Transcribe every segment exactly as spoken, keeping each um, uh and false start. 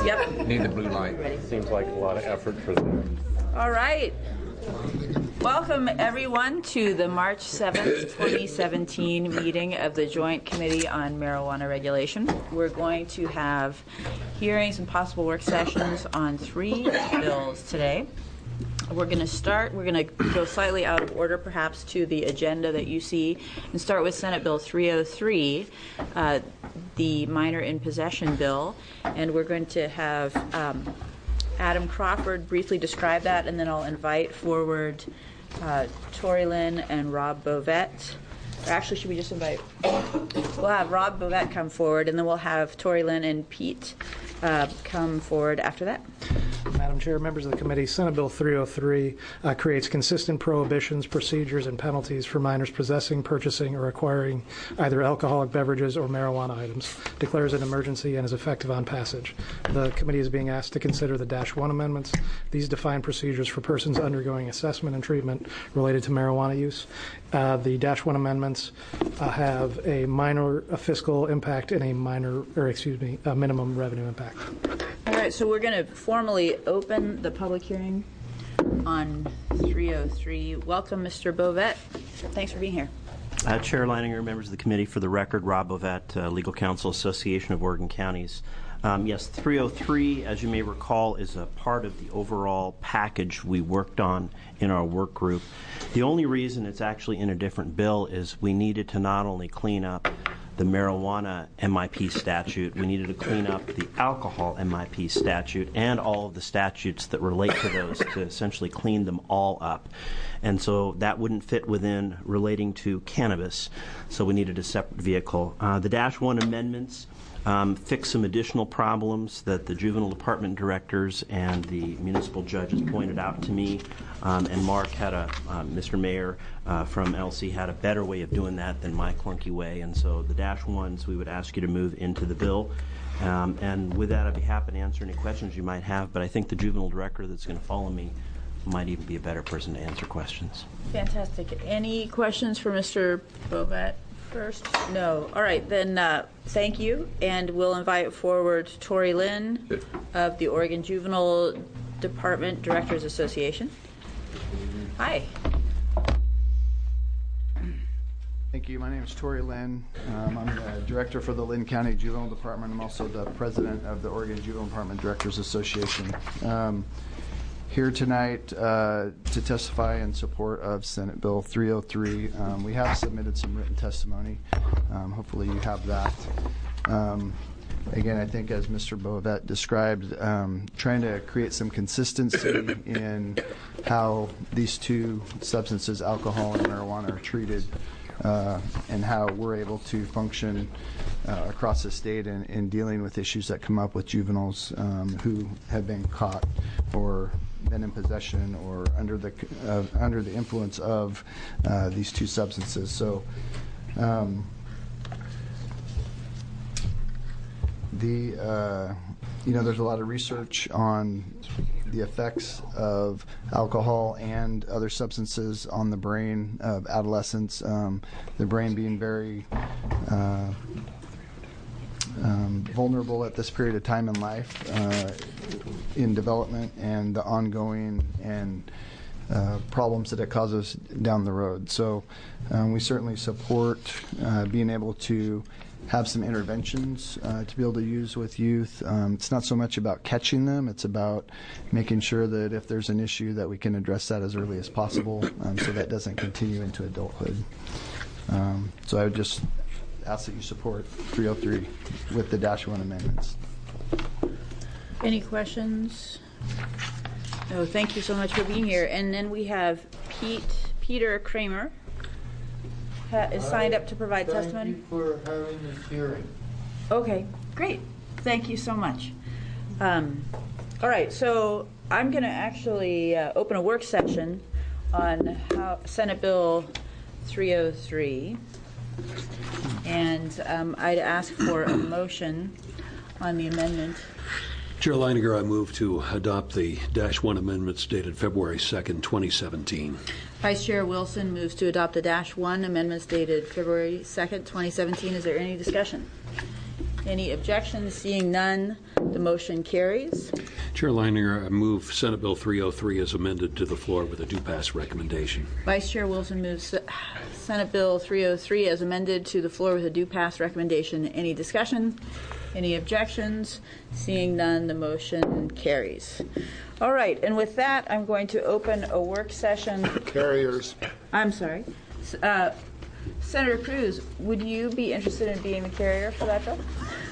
Yep. Need the blue light. Seems like a lot of effort for them. All right. Welcome, everyone, to the March seventh, twenty seventeen meeting of the Joint Committee on Marijuana Regulation. We're going to have hearings and possible work sessions on three bills today. We're going to start, we're going to go slightly out of order, perhaps, to the agenda that you see, and start with Senate Bill three oh three, uh, the minor in possession bill, and we're going to have um, Adam Crawford briefly describe that, and then I'll invite forward uh, Tori Lynn and Rob Bovett. Or actually, should we just invite? We'll have Rob Bovett come forward, and then we'll have Tori Lynn and Pete uh, come forward after that. Madam Chair, members of the committee, Senate Bill three oh three uh, creates consistent prohibitions, procedures, and penalties for minors possessing, purchasing, or acquiring either alcoholic beverages or marijuana items, declares an emergency, and is effective on passage. The committee is being asked to consider the Dash one amendments. These define procedures for persons undergoing assessment and treatment related to marijuana use. Uh, the Dash one amendments uh, have a minor a fiscal impact and a minor, or excuse me, a minimum revenue impact. All right, so we're going to formally open the public hearing on three oh three. Welcome, Mister Bovett. Thanks for being here. Uh, Chair Leininger, members of the committee, for the record, Rob Bovett, uh, Legal Counsel, Association of Oregon Counties. Um, yes, three oh three, as you may recall, is a part of the overall package we worked on in our work group. The only reason it's actually in a different bill is we needed to not only clean up the marijuana M I P statute, we needed to clean up the alcohol M I P statute and all of the statutes that relate to those to essentially clean them all up. And so that wouldn't fit within relating to cannabis, so we needed a separate vehicle. Uh, the Dash one amendments Um, fix some additional problems that the juvenile department directors and the municipal judges pointed out to me. Um, and Mark had a, uh, Mister Mayor uh, from L C had a better way of doing that than my clunky way. And so the Dash ones we would ask you to move into the bill. Um, and with that, I'd be happy to answer any questions you might have. But I think the juvenile director that's going to follow me might even be a better person to answer questions. Fantastic. Any questions for Mister Bovett? First? No. All right, then uh, thank you, and we'll invite forward Tori Lynn of the Oregon Juvenile Department Directors Association. Hi. Thank you. My name is Tori Lynn. Um, I'm the director for the Lynn County Juvenile Department. I'm also the president of the Oregon Juvenile Department Directors Association. Um, Here tonight uh, to testify in support of Senate Bill three oh three. Um, we have submitted some written testimony. Um, hopefully you have that. Um, again, I think as Mister Bovett described, um, trying to create some consistency in how these two substances, alcohol and marijuana, are treated, uh, and how we're able to function uh, across the state in, in dealing with issues that come up with juveniles um, who have been caught or been in possession or under the uh, under the influence of uh, these two substances. So um, the uh, you know there's a lot of research on the effects of alcohol and other substances on the brain of adolescents. Um, the brain being very uh, Um, vulnerable at this period of time in life uh, in development and the ongoing and uh, problems that it causes down the road. So um, we certainly support uh, being able to have some interventions uh, to be able to use with youth. Um, it's not so much about catching them, it's about making sure that if there's an issue that we can address that as early as possible um, so that doesn't continue into adulthood. Um, so I would just ask that you support three oh three with the Dash one amendments. Any questions? No, thank you so much for being here. And then we have Pete, Peter Kramer ha- is signed up to provide Thank testimony. Thank you for having this hearing. Okay, great. Thank you so much. Um, all right, so I'm going to actually uh, open a work session on how Senate Bill three oh three. And um, I'd ask for a motion on the amendment. Chair Leininger, I move to adopt the Dash one amendments dated February second, twenty seventeen. Vice Chair Wilson moves to adopt the Dash one amendments dated February second, twenty seventeen. Is there any discussion? Any objections? Seeing none, the motion carries. Chair Leininger, I move Senate Bill three oh three as amended to the floor with a do-pass recommendation. Vice Chair Wilson moves Senate Bill three oh three as amended to the floor with a do-pass recommendation. Any discussion? Any objections? Seeing none, the motion carries. All right, and with that, I'm going to open a work session. Carriers. I'm sorry. Uh, Senator Cruz, would you be interested in being the carrier for that bill?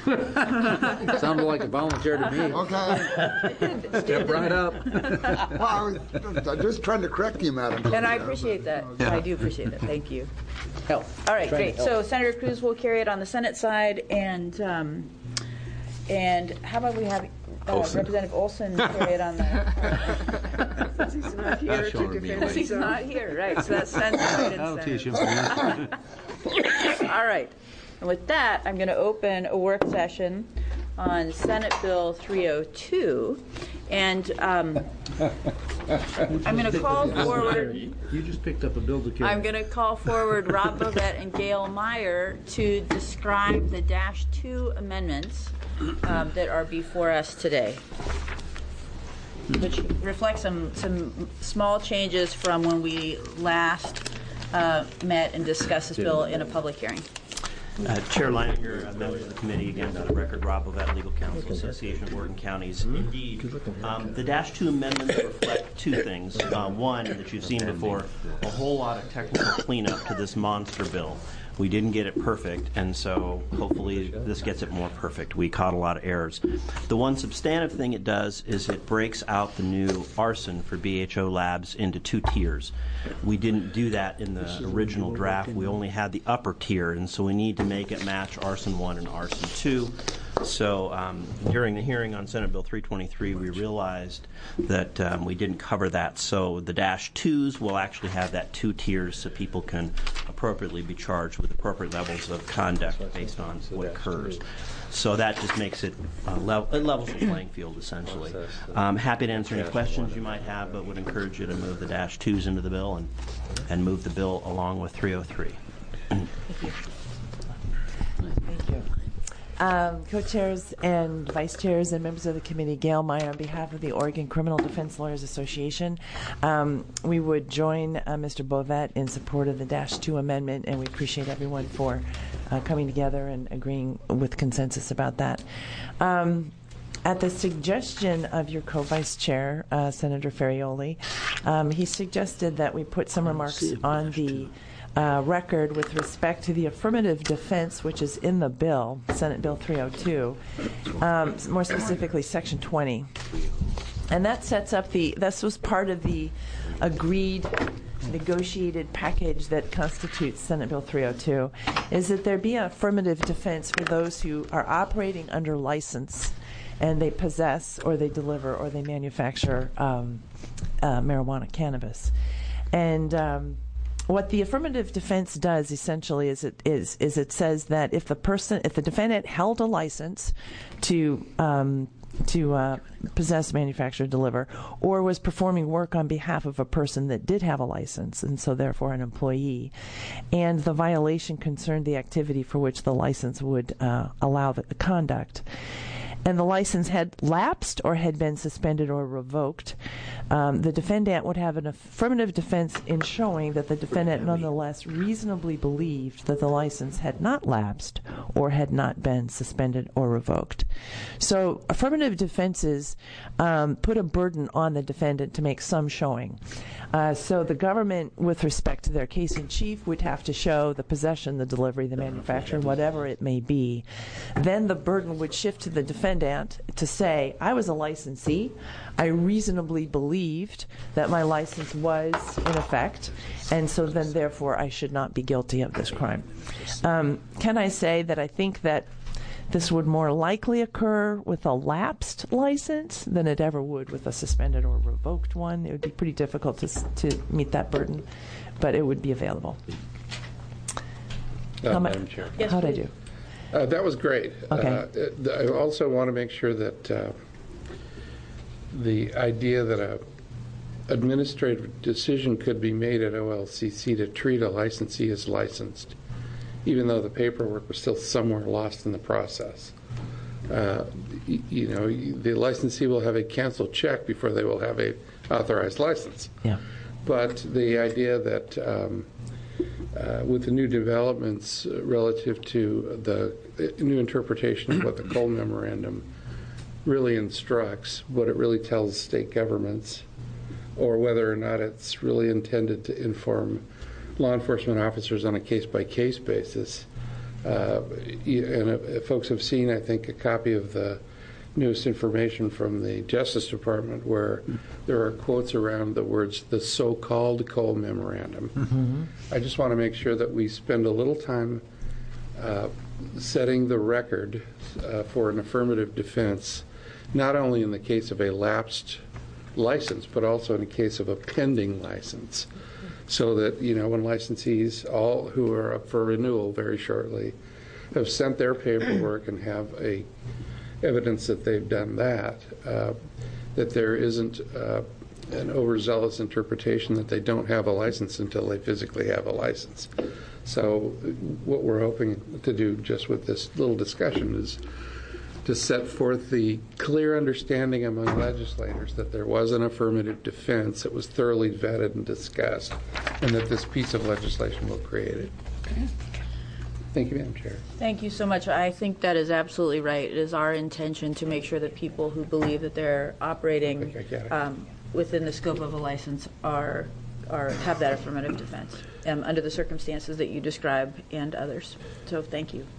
Sounded like a volunteer to me. Okay. Step right up. Well, I was I'm just trying to correct you, Madam. And I appreciate that. I do appreciate that. Thank you. Help. All right, Trying great. to help. So Senator Cruz will carry it on the Senate side, and um, and how about we have uh, Representative Olson carry it on the. Since he's not here, Sean would be since he's not here, right? So that's Senate and I'll teach him. All right. And with that, I'm going to open a work session on Senate Bill three oh two, and um, I'm going to call forward. You just picked up a bill to carry. I'm going to call forward Rob Bovett and Gail Meyer to describe the dash two amendments um, that are before us today, which reflect some some small changes from when we last uh, met and discussed this bill in a public hearing. Uh, Chair Leininger, uh, members of the committee, again, for the record, Rob Bovett, Legal Counsel, Association of Oregon Counties. Indeed, um, the dash two amendments reflect two things. Uh, one, that you've seen before, a whole lot of technical cleanup to this monster bill. We didn't get it perfect, and so hopefully this gets it more perfect. We caught a lot of errors. The one substantive thing it does is it breaks out the new arson for B H O labs into two tiers. We didn't do that in the original draft. We only had the upper tier, and so we need to make it match arson one and arson two. So um, during the hearing on Senate Bill three twenty-three, we realized that um, we didn't cover that. So the dash twos will actually have that two tiers so people can appropriately be charged with appropriate levels of conduct based on what occurs. So that just makes it, uh, level, it levels the playing field, essentially. I'm happy to answer any questions you might have, but would encourage you to move the dash twos into the bill and, and move the bill along with three oh three. Thank you. Um, co-chairs and vice chairs and members of the committee, Gail Meyer on behalf of the Oregon Criminal Defense Lawyers Association. Um, we would join uh, Mister Bovett in support of the dash two amendment, and we appreciate everyone for uh, coming together and agreeing with consensus about that. Um, At the suggestion of your co-vice chair, uh, Senator Ferrioli, um, he suggested that we put some remarks on the Uh, record with respect to the affirmative defense, which is in the bill, Senate Bill three oh two, um, more specifically Section twenty. And that sets up the, this was part of the agreed, negotiated package that constitutes Senate Bill three oh two, is that there be an affirmative defense for those who are operating under license and they possess or they deliver or they manufacture um, uh, marijuana cannabis. And um, what the affirmative defense does essentially is it is is it says that if the person, if the defendant held a license to um, to uh, possess, manufacture, deliver, or was performing work on behalf of a person that did have a license, and so therefore an employee, and the violation concerned the activity for which the license would uh, allow the, the conduct, and the license had lapsed or had been suspended or revoked, um, the defendant would have an affirmative defense in showing that the defendant nonetheless reasonably believed that the license had not lapsed or had not been suspended or revoked. So affirmative defenses um, put a burden on the defendant to make some showing. Uh, so the government, with respect to their case in chief, would have to show the possession, the delivery, the manufacture, whatever it may be. Then the burden would shift to the defendant to say, I was a licensee. I reasonably believed that my license was in effect, and so then therefore I should not be guilty of this crime. Um, can I say that I think that this would more likely occur with a lapsed license than it ever would with a suspended or revoked one? It would be pretty difficult to to meet that burden, but it would be available. Uh, How Madam Chair. Yes, How'd I please. do? Uh, that was great. Okay. Uh, I also want to make sure that uh, the idea that a administrative decision could be made at O L C C to treat a licensee as licensed even though the paperwork was still somewhere lost in the process. Uh, y- you know, the licensee will have a canceled check before they will have a authorized license. Yeah. But the idea that um, uh, with the new developments relative to the new interpretation of what the Cole Memorandum really instructs, what it really tells state governments, or whether or not it's really intended to inform law enforcement officers on a case-by-case basis. Uh, and if folks have seen, I think, a copy of the newest information from the Justice Department where there are quotes around the words, the so-called Cole Memorandum. Mm-hmm. I just want to make sure that we spend a little time uh, setting the record uh, for an affirmative defense, not only in the case of a lapsed license, but also in the case of a pending license. So that, you know, when licensees, all who are up for renewal very shortly, have sent their paperwork and have a evidence that they've done that, uh, that there isn't uh, an overzealous interpretation that they don't have a license until they physically have a license. So what we're hoping to do just with this little discussion is to set forth the clear understanding among legislators that there was an affirmative defense that was thoroughly vetted and discussed, and that this piece of legislation will create it. Okay. Thank you, Madam Chair. Thank you so much. I think that is absolutely right. It is our intention to make sure that people who believe that they're operating Okay, I get it. um, within the scope of a license are are have that affirmative defense um, under the circumstances that you describe and others. So thank you.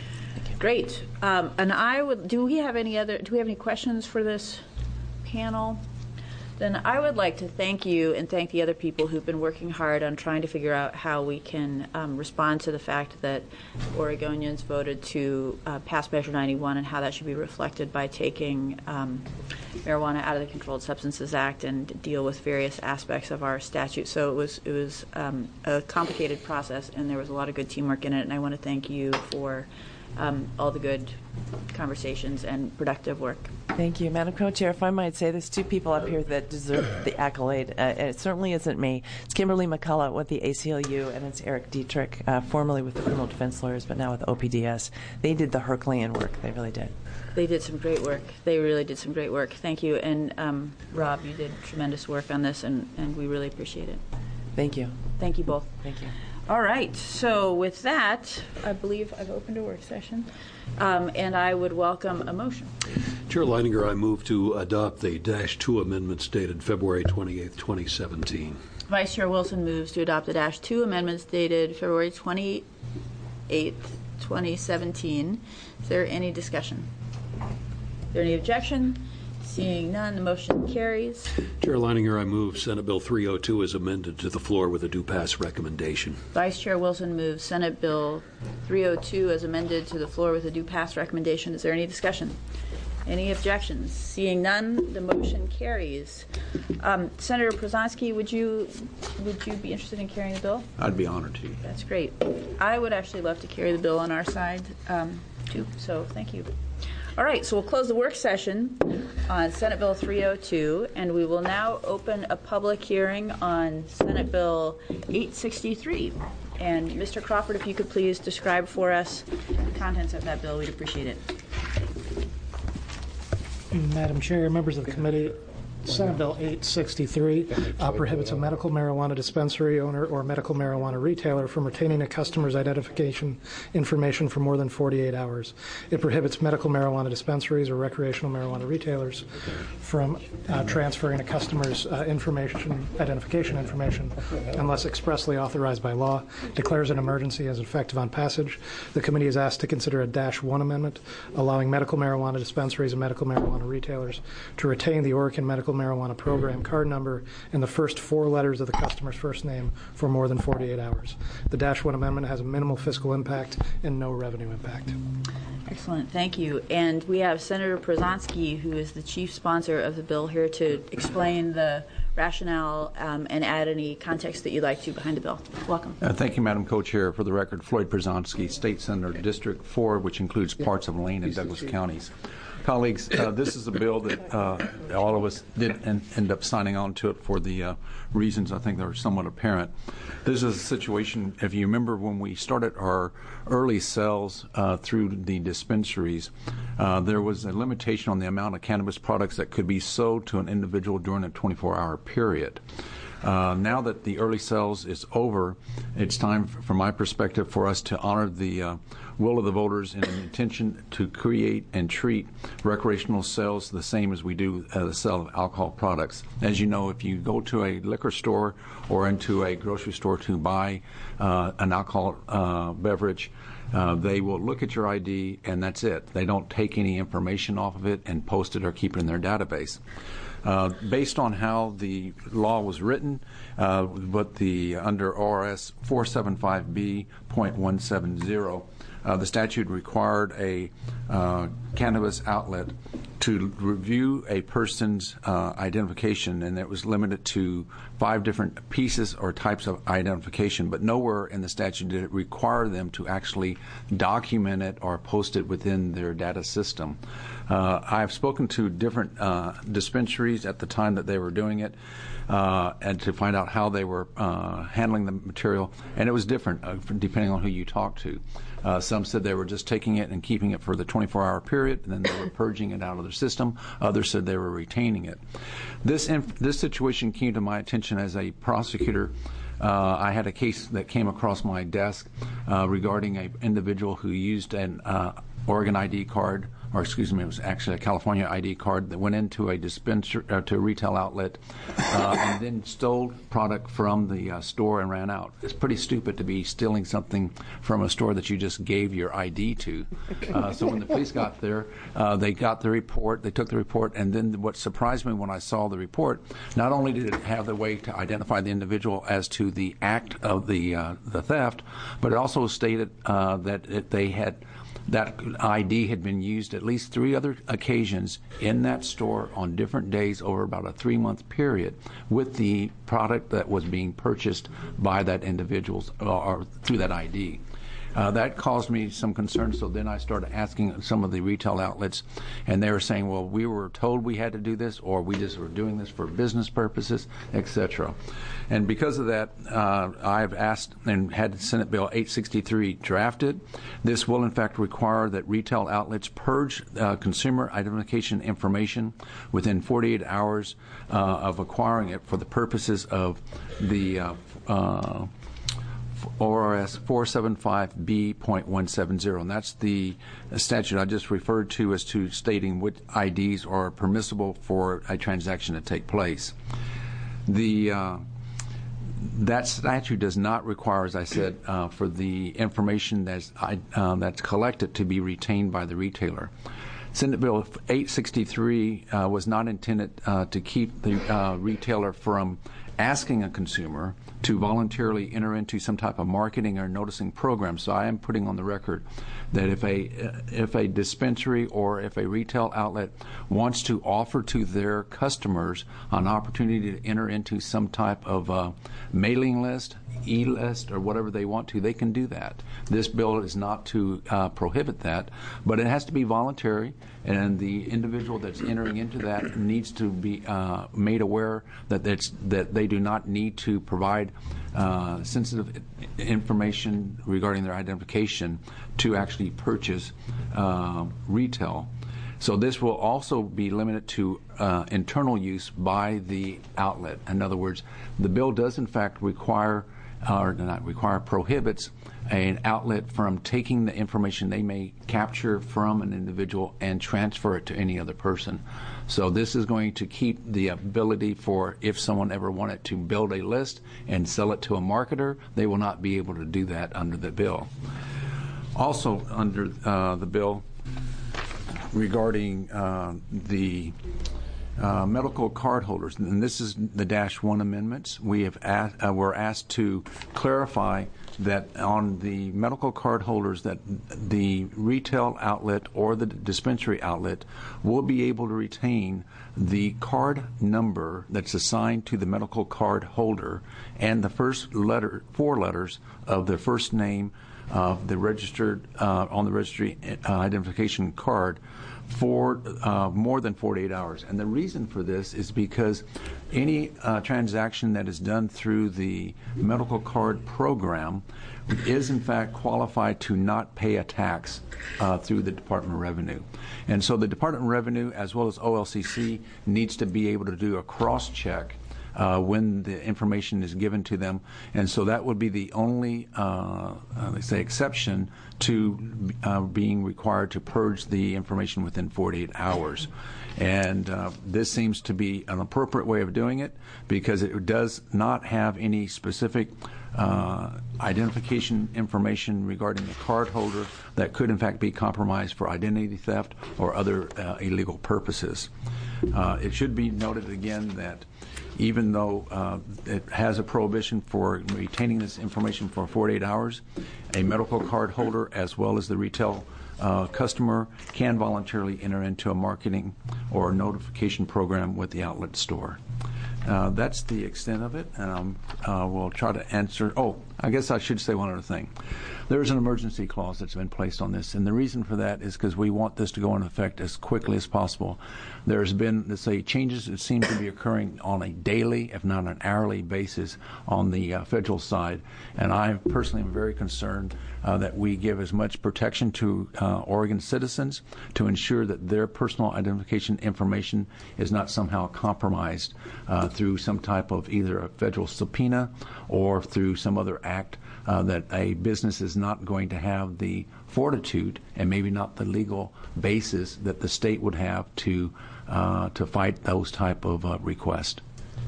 Great. Um, and I would. Do we have any other? Do we have any questions for this panel? Then I would like to thank you and thank the other people who've been working hard on trying to figure out how we can um, respond to the fact that Oregonians voted to uh, pass Measure ninety-one and how that should be reflected by taking um, marijuana out of the Controlled Substances Act and deal with various aspects of our statute. So it was it was um, a complicated process, and there was a lot of good teamwork in it. And I want to thank you for um, all the good conversations and productive work. Thank you. Madam Co-Chair, if I might say, there's two people up here that deserve the accolade. Uh, and it certainly isn't me. It's Kimberly McCullough with the A C L U, and it's Eric Dietrich, uh, formerly with the Criminal Defense Lawyers, but now with O P D S. They did the Herculean work. They really did. They did some great work. They really did some great work. Thank you. And um, Rob, you did tremendous work on this, and, and we really appreciate it. Thank you. Thank you both. Thank you. All right. So with that, I believe I've opened a work session, um, and I would welcome a motion. Chair Leininger, I move to adopt the Dash two amendments dated February twenty-eighth, twenty seventeen. Vice Chair Wilson moves to adopt the Dash two amendments dated February twenty-eighth, twenty seventeen. Is there any discussion? Is there any objection? Seeing none, the motion carries. Chair Leininger, I move Senate Bill three oh two as amended to the floor with a due pass recommendation. Vice Chair Wilson moves Senate Bill three oh two as amended to the floor with a due pass recommendation. Is there any discussion? Any objections? Seeing none, the motion carries. Um, Senator Przanski, would you would you be interested in carrying the bill? I'd be honored to. That's great. I would actually love to carry the bill on our side um, too. So thank you. All right, so we'll close the work session on Senate Bill three oh two, and we will now open a public hearing on Senate Bill eight sixty-three. And Mister Crawford, if you could please describe for us the contents of that bill, we'd appreciate it. Madam Chair, members of the committee, Senate Bill eight sixty-three uh, prohibits a medical marijuana dispensary owner or medical marijuana retailer from retaining a customer's identification information for more than forty-eight hours. It prohibits medical marijuana dispensaries or recreational marijuana retailers from uh, transferring a customer's uh, information, identification information, unless expressly authorized by law, declares an emergency as effective on passage. The committee is asked to consider a Dash one amendment allowing medical marijuana dispensaries and medical marijuana retailers to retain the Oregon Medical Marijuana Program card number and the first four letters of the customer's first name for more than forty-eight hours. The Dash one amendment has a minimal fiscal impact and no revenue impact. Excellent, thank you. And we have Senator Przanski, who is the chief sponsor of the bill, here to explain the rationale, um, and add any context that you'd like to behind the bill. Welcome. Uh, thank you, Madam Co-Chair. For the record, Floyd Przonski, State Senator, District four, which includes parts of Lane and Douglas counties. Colleagues, uh, this is a bill that uh, all of us did en- end up signing on to it for the uh, reasons I think that are somewhat apparent. This is a situation, if you remember when we started our early sales uh, through the dispensaries, uh, there was a limitation on the amount of cannabis products that could be sold to an individual during a twenty-four hour period. Uh, now that the early sales is over, it's time, from my perspective, for us to honor the uh, will of the voters in an intention to create and treat recreational sales the same as we do uh, the sale of alcohol products. As you know, if you go to a liquor store or into a grocery store to buy uh, an alcohol uh, beverage, Uh, they will look at your I D and that's it. They don't take any information off of it and post it or keep it in their database. Uh, based on how the law was written, uh, but the under O R S four seventy-five B point one seventy, uh, the statute required a uh, cannabis outlet to review a person's uh, identification, and it was limited to five different pieces or types of identification, but nowhere in the statute did it require them to actually document it or post it within their data system. Uh, I've spoken to different uh, dispensaries at the time that they were doing it uh, and to find out how they were uh, handling the material, and it was different uh, depending on who you talked to. Uh, some said they were just taking it and keeping it for the twenty-four hour period, and then they were purging it out of their system. Others said they were retaining it. This inf- this situation came to my attention as a prosecutor. Uh, I had a case that came across my desk uh, regarding an individual who used an uh, Oregon I D card, or excuse me, it was actually a California I D card that went into a dispenser uh, to a retail outlet uh, and then stole product from the uh, store and ran out. It's pretty stupid to be stealing something from a store that you just gave your I D to. Uh, so when the police got there, uh, they got the report, they took the report, and then what surprised me when I saw the report, not only did it have the way to identify the individual as to the act of the uh, the theft, but it also stated uh, that it, they had that I D had been used at least three other occasions in that store on different days over about a three-month period with the product that was being purchased by that individual or through that I D. Uh, that caused me some concern, so then I started asking some of the retail outlets, and they were saying, well, we were told we had to do this, or we just were doing this for business purposes, et cetera. And because of that, uh, I've asked and had Senate Bill eight sixty-three drafted. This will, in fact, require that retail outlets purge uh, consumer identification information within forty-eight hours uh, of acquiring it for the purposes of the uh, uh, O R S four seventy-five B point one seventy, and that's the statute I just referred to as to stating what I Ds are permissible for a transaction to take place. The uh, that statute does not require, as I said, uh, for the information that's uh, that's collected to be retained by the retailer. Senate Bill eight sixty-three uh, was not intended uh, to keep the uh, retailer from asking a consumer to voluntarily enter into some type of marketing or noticing program. So I am putting on the record that if a if a dispensary or if a retail outlet wants to offer to their customers an opportunity to enter into some type of uh, mailing list, e-list, or whatever they want to, they can do that. This bill is not to uh, prohibit that, but it has to be voluntary, and the individual that's entering into that needs to be uh, made aware that that's, that they do not need to provide uh, sensitive information regarding their identification to actually purchase uh, retail. So this will also be limited to uh, internal use by the outlet. In other words, the bill does in fact require, or not require, prohibits an outlet from taking the information they may capture from an individual and transfer it to any other person. So this is going to keep the ability for, if someone ever wanted to build a list and sell it to a marketer, they will not be able to do that under the bill. Also under uh, the bill, regarding uh, the uh, medical card holders, and this is the dash one amendments, we have asked, uh, we're asked to clarify that on the medical card holders that the retail outlet or the dispensary outlet will be able to retain the card number that's assigned to the medical card holder and the first letter, four letters of their first name of the registered uh, on the registry uh, identification card for uh, more than forty-eight hours. And the reason for this is because any uh, transaction that is done through the medical card program is in fact qualified to not pay a tax uh, through the Department of Revenue. And so the Department of Revenue as well as O L C C needs to be able to do a cross-check Uh, when the information is given to them, and so that would be the only, uh, uh, let's say, exception to uh, being required to purge the information within forty-eight hours. And uh, this seems to be an appropriate way of doing it because it does not have any specific uh, identification information regarding the card holder that could in fact be compromised for identity theft or other uh, illegal purposes. Uh, it should be noted again that even though uh, it has a prohibition for retaining this information for forty-eight hours, a medical card holder as well as the retail uh, customer can voluntarily enter into a marketing or notification program with the outlet store. Uh, that's the extent of it, and um, uh, we'll try to answer. Oh, I guess I should say one other thing. There's an emergency clause that's been placed on this, and the reason for that is because we want this to go into effect as quickly as possible. There's been, let's say, changes that seem to be occurring on a daily, if not an hourly basis on the uh, federal side, and I personally am very concerned uh, that we give as much protection to uh, Oregon citizens to ensure that their personal identification information is not somehow compromised uh, through some type of either a federal subpoena or through some other act uh, that a business is not going to have the fortitude and maybe not the legal basis that the state would have to uh, to fight those type of uh, requests.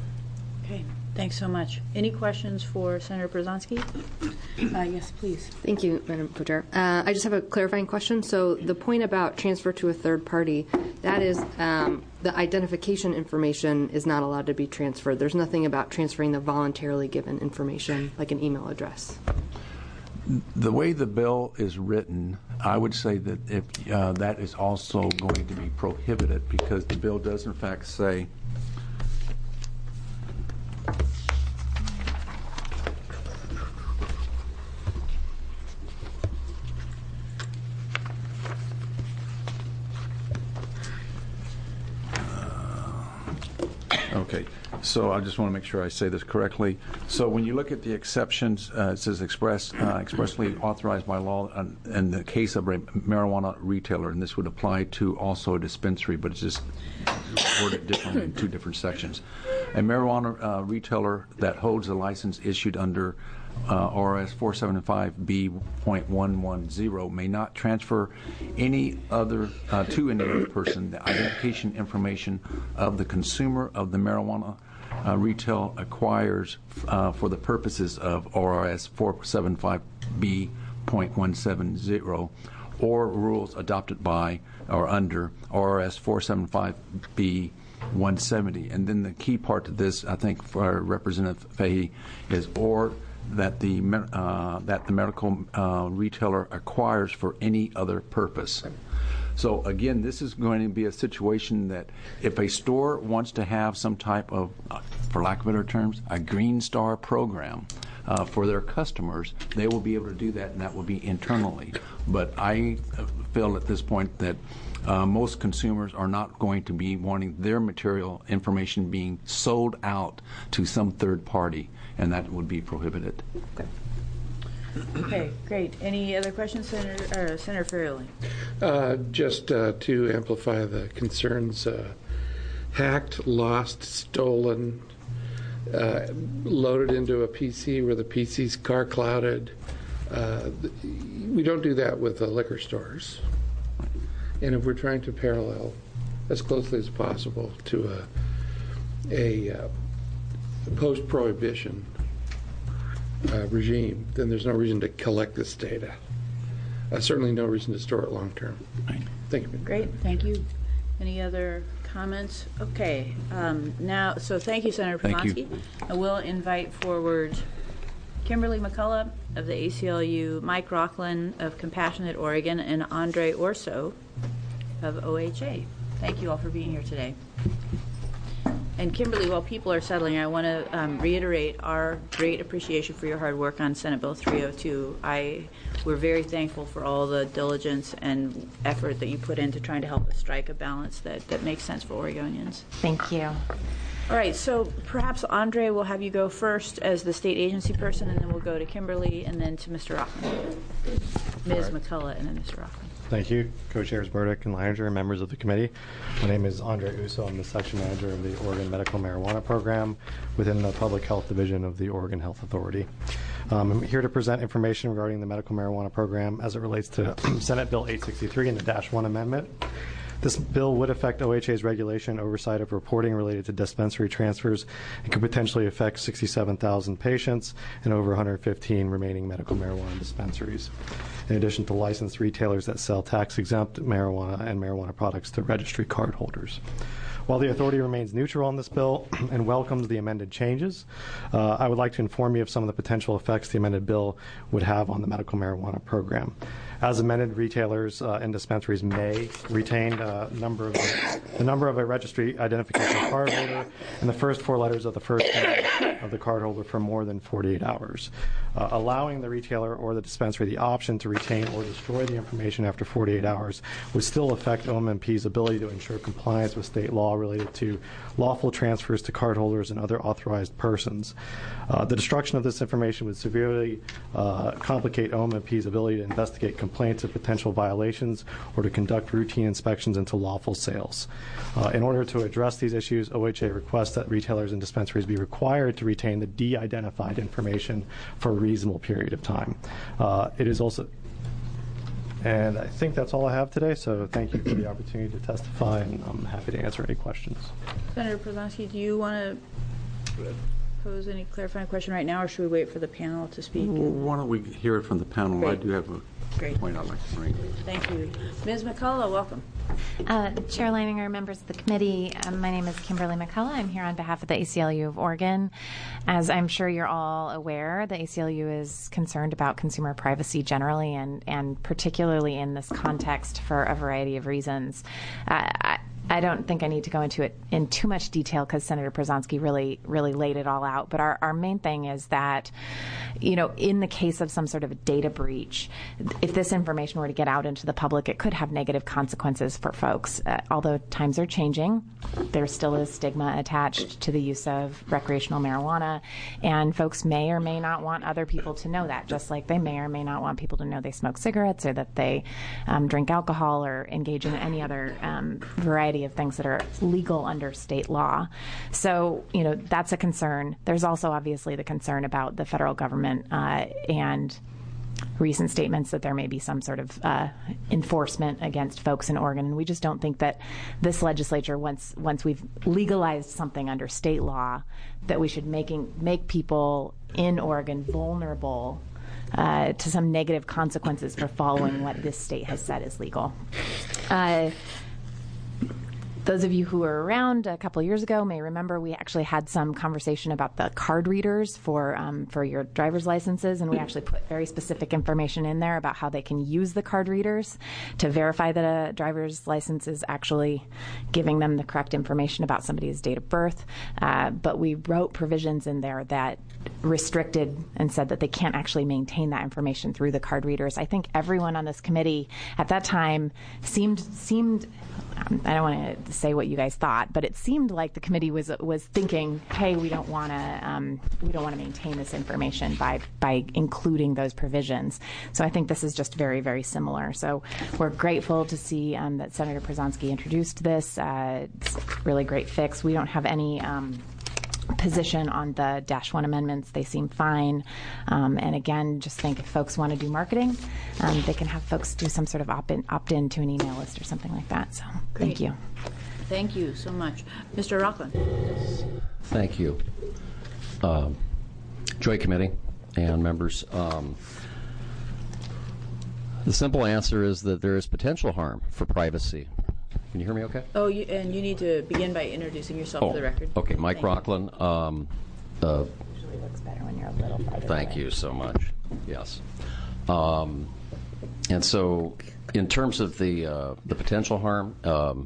Okay, thanks so much. Any questions for Senator Brzezinski? Uh, yes, please. Thank you, Madam Co-Chair. Uh, I just have a clarifying question. So the point about transfer to a third party, that is um, the identification information is not allowed to be transferred. There's nothing about transferring the voluntarily given information, like an email address. The way the bill is written, I would say that if uh, that is also going to be prohibited because the bill does in fact say Okay, so I just want to make sure I say this correctly. So when you look at the exceptions, uh, it says express, uh, expressly authorized by law in, in the case of a marijuana retailer, and this would apply to also a dispensary, but it's just worded differently in two different sections. A marijuana uh, retailer that holds a license issued under Uh, R S four seventy-five B point one one zero may not transfer any other uh, to any other person the identification information of the consumer of the marijuana uh, retail acquires uh, for the purposes of R S four seventy-five B point one seven zero or rules adopted by or under R S four seventy-five B one seventy. And then the key part to this, I think, for Representative Fahey is or that the uh, that the medical uh, retailer acquires for any other purpose. So again, this is going to be a situation that if a store wants to have some type of, uh, for lack of better terms, a Green Star program uh, for their customers, they will be able to do that, and that will be internally. But I feel at this point that uh, most consumers are not going to be wanting their material information being sold out to some third party, and that would be prohibited. Okay. Okay, great. Any other questions, Senator, uh, Senator Farrelly? Uh, just uh, to amplify the concerns, uh, hacked, lost, stolen, uh, loaded into a P C where the P C's car clouded. Uh, we don't do that with the liquor stores. And if we're trying to parallel as closely as possible to a, a uh, post-prohibition uh, regime, then there's no reason to collect this data. Uh, certainly no reason to store it long term. Right. Thank you. Great, thank you. Any other comments? Okay, um, now, so thank you, Senator Thank Polanski. you. I will invite forward Kimberly McCullough of the A C L U, Mike Rockland of Compassionate Oregon, and Andre Orso of O H A. Thank you all for being here today. And Kimberly, while people are settling, I want to um, reiterate our great appreciation for your hard work on Senate Bill three oh two. I, we're very thankful for all the diligence and effort that you put into trying to help us strike a balance that, that makes sense for Oregonians. Thank you. All right, so perhaps Andre will have you go first as the state agency person, and then we'll go to Kimberly, and then to Mister Rockland. Miz Right. McCullough, and then Mister Rockland. Thank you, Co-Chairs Burdick and Leininger, and members of the committee. My name is Andre Uso. I'm the section manager of the Oregon Medical Marijuana Program within the Public Health Division of the Oregon Health Authority. Um, I'm here to present information regarding the medical marijuana program as it relates to Senate Bill eight sixty-three and the Dash one Amendment. This bill would affect O H A's regulation and oversight of reporting related to dispensary transfers and could potentially affect sixty-seven thousand patients and over one hundred fifteen remaining medical marijuana dispensaries, in addition to licensed retailers that sell tax-exempt marijuana and marijuana products to registry card holders. While the authority remains neutral on this bill and welcomes the amended changes, uh, I would like to inform you of some of the potential effects the amended bill would have on the medical marijuana program. As amended, retailers uh, and dispensaries may retain uh, number of the number of a registry identification cardholder and the first four letters of the first name of the cardholder for more than forty-eight hours, uh, allowing the retailer or the dispensary the option to retain or destroy the information after forty-eight hours would still affect O M M P's ability to ensure compliance with state law related to lawful transfers to cardholders and other authorized persons. Uh, the destruction of this information would severely uh, complicate O M M P's ability to investigate complaints of potential violations or to conduct routine inspections into lawful sales. Uh, in order to address these issues, O H A requests that retailers and dispensaries be required to retain the de-identified information for a reasonable period of time. Uh, it is also And I think that's all I have today, so thank you for the opportunity to testify, and I'm happy to answer any questions. Senator Przanski, do you want to pose any clarifying question right now, or should we wait for the panel to speak? Why don't we hear it from the panel? Great. I do have a Great. point I'd like to bring. Thank you. Miz McCullough, welcome. Uh, Chair Leininger, members of the committee, um, my name is Kimberly McCullough. I'm here on behalf of the A C L U of Oregon. As I'm sure you're all aware, the A C L U is concerned about consumer privacy generally, and, and particularly in this context for a variety of reasons. Uh, I, I don't think I need to go into it in too much detail because Senator Przanski really, really laid it all out. But our, our main thing is that, you know, in the case of some sort of a data breach, if this information were to get out into the public, it could have negative consequences for folks. Uh, although times are changing, there still is stigma attached to the use of recreational marijuana, and folks may or may not want other people to know that, just like they may or may not want people to know they smoke cigarettes or that they um, drink alcohol or engage in any other um, variety of things that are legal under state law. So, you know, that's a concern. There's also obviously the concern about the federal government uh, and recent statements that there may be some sort of uh, enforcement against folks in Oregon, and we just don't think that this legislature, once once we've legalized something under state law, that we should making make people in Oregon vulnerable uh, to some negative consequences for following what this state has said is legal. Uh, Those of you who were around a couple of years ago may remember we actually had some conversation about the card readers for um, for your driver's licenses, and we actually put very specific information in there about how they can use the card readers to verify that a driver's license is actually giving them the correct information about somebody's date of birth. Uh, but we wrote provisions in there that restricted and said that they can't actually maintain that information through the card readers. I think everyone on this committee at that time seemed seemed I don't want to say what you guys thought, but it seemed like the committee was was thinking, hey, we don't want to um, we don't want to maintain this information by by including those provisions. So I think this is just very, very similar. So we're grateful to see um, that Senator Przanski introduced this. Uh, it's a really great fix. We don't have any Um, position on the Dash one amendments. They seem fine. Um, and again, just think if folks want to do marketing, um, they can have folks do some sort of opt-in, opt-in to an email list or something like that. So Great. Thank you. Thank you so much. Mister Rockland. Thank you. Um, Joint Committee and members, um, the simple answer is that there is potential harm for privacy. Can you hear me okay? Oh, you, and you need to begin by introducing yourself oh, for the record. Okay, Mike Thank Rockland, um, uh, actually looks better when you're a little farther Thank away. you so much. Yes. Um, and so, in terms of the uh, the potential harm, um,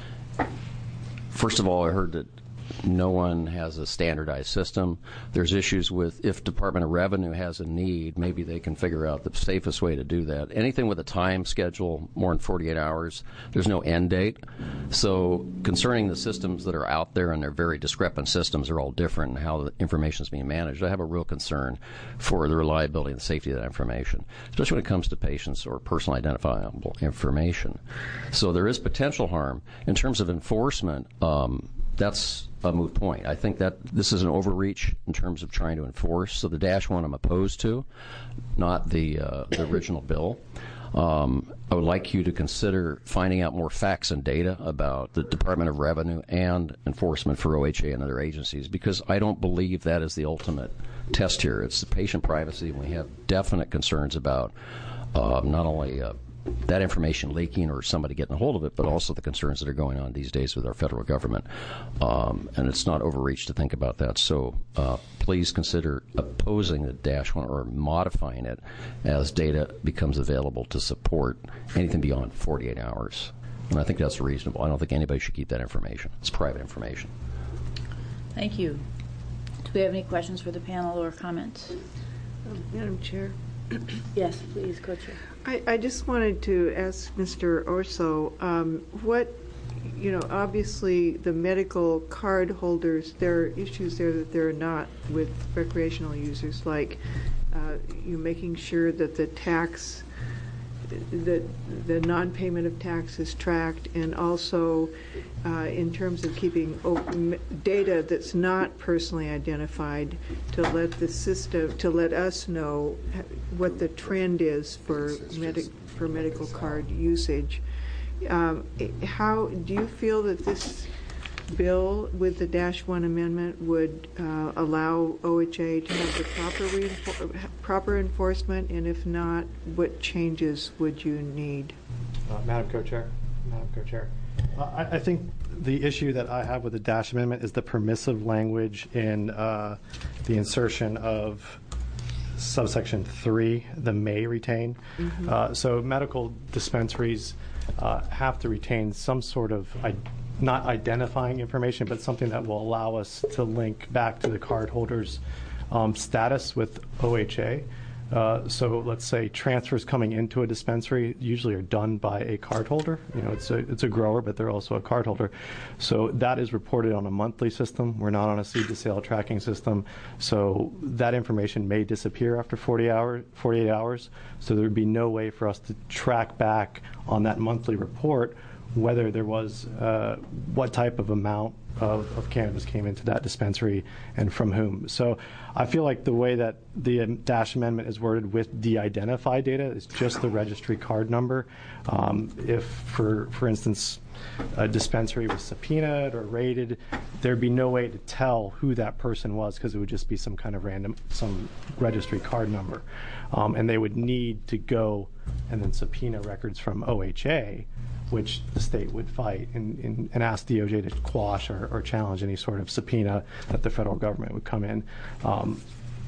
first of all, I heard that no one has a standardized system. There's issues with if Department of Revenue has a need, maybe they can figure out the safest way to do that. Anything with a time schedule more than forty-eight hours, there's no end date. So concerning the systems that are out there, and they're very discrepant systems, are all different in how the information is being managed. I have a real concern for the reliability and the safety of that information, especially when it comes to patients or personal identifiable information. So there is potential harm. In terms of enforcement, um, that's a moot point. I think that this is an overreach in terms of trying to enforce. So the dash one I'm opposed to, not the uh, the original bill. Um, I would like you to consider finding out more facts and data about the Department of Revenue and enforcement for O H A and other agencies, because I don't believe that is the ultimate test here. It's the patient privacy, and we have definite concerns about uh, not only uh, that information leaking or somebody getting a hold of it, but also the concerns that are going on these days with our federal government. Um, and it's not overreach to think about that. So uh, please consider opposing the dash one or modifying it as data becomes available to support anything beyond forty-eight hours. And I think that's reasonable. I don't think anybody should keep that information. It's private information. Thank you. Do we have any questions for the panel or comments? Um, Madam Chair. Yes, please, Co-Chair. I, I just wanted to ask Mister Orso, um, what, you know, obviously the medical card holders, there are issues there that there are not with recreational users, like uh, you making sure that the tax, that the non-payment of tax is tracked, and also uh, in terms of keeping open data that's not personally identified, to let the system, to let us know what the trend is for medic for medical card usage. Um, how do you feel that this bill with the dash one amendment would uh, allow O H A to have the proper reinfor- proper enforcement, and if not, what changes would you need? Uh, Madam Co-Chair, Madam Co-Chair, uh, I, I think the issue that I have with the dash amendment is the permissive language in uh, the insertion of subsection three, the may retain. Mm-hmm. Uh, so medical dispensaries uh, have to retain some sort of I- not identifying information, but something that will allow us to link back to the cardholder's um, status with O H A. Uh, so let's say transfers coming into a dispensary usually are done by a cardholder. You know, it's a it's a grower, but they're also a cardholder. So that is reported on a monthly system. We're not on a seed to sale tracking system. So that information may disappear after forty hours, forty-eight hours. So there would be no way for us to track back on that monthly report whether there was uh, what type of amount of, of cannabis came into that dispensary and from whom. So I feel like the way that the Dash Amendment is worded with de-identified data is just the registry card number. Um, if, for for instance, a dispensary was subpoenaed or raided, there'd be no way to tell who that person was, because it would just be some kind of random, some registry card number. Um, and they would need to go and then subpoena records from O H A, which the state would fight and, and, and ask D O J to quash or, or challenge any sort of subpoena that the federal government would come in, um,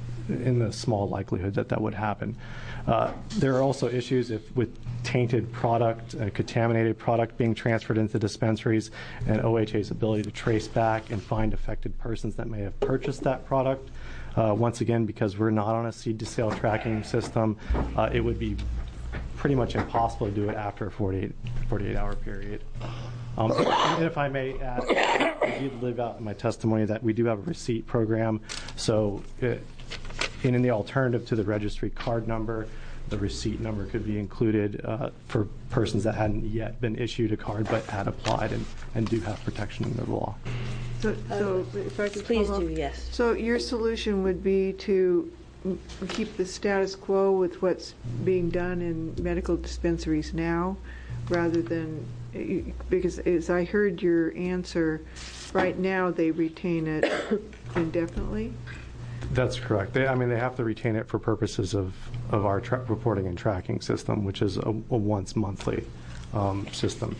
in the small likelihood that that would happen. Uh, there are also issues if with tainted product, uh, contaminated product being transferred into dispensaries, and O H A's ability to trace back and find affected persons that may have purchased that product. Uh, once again, because we're not on a seed to sale tracking system, uh, it would be pretty much impossible to do it after a forty-eight, forty-eight hour period. Um, and if I may add, I did live out in my testimony that we do have a receipt program. So it, and in the alternative to the registry card number, the receipt number could be included uh, for persons that hadn't yet been issued a card but had applied and, and do have protection under the law. So, so if I could Please follow do, up. yes. So your solution would be to m- keep the status quo with what's being done in medical dispensaries now, rather than, because as I heard your answer, right now they retain it indefinitely? That's correct. They, I mean, they have to retain it for purposes of, of our tra- reporting and tracking system, which is a, a once monthly um, system.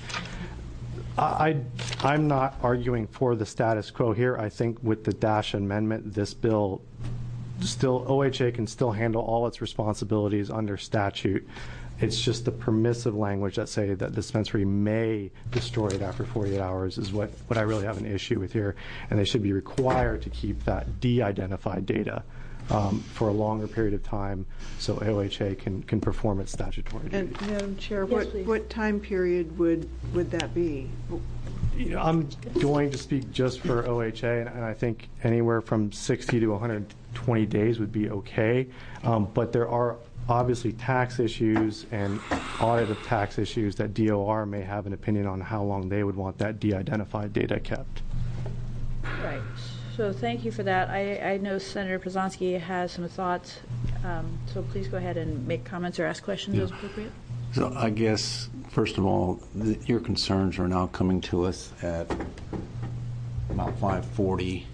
I, I'm not arguing for the status quo here. I think with the Dash Amendment, this bill still, O H A can still handle all its responsibilities under statute. It's just the permissive language that say that dispensary may destroy it after forty-eight hours is what, what I really have an issue with here. And they should be required to keep that de-identified data um, for a longer period of time so O H A can, can perform its statutory duty. And Madam Chair, Yes, what, please. what time period would, would that be? You know, I'm going to speak just for O H A, and, and I think anywhere from sixty to one hundred twenty days would be okay. Um, but there are obviously tax issues and audit of tax issues that D O R may have an opinion on how long they would want that de-identified data kept. Right. So thank you for that. I, I know Senator Przanski has some thoughts, um, so please go ahead and make comments or ask questions Yeah. as appropriate. So I guess, first of all, th- your concerns are now coming to us at about five forty.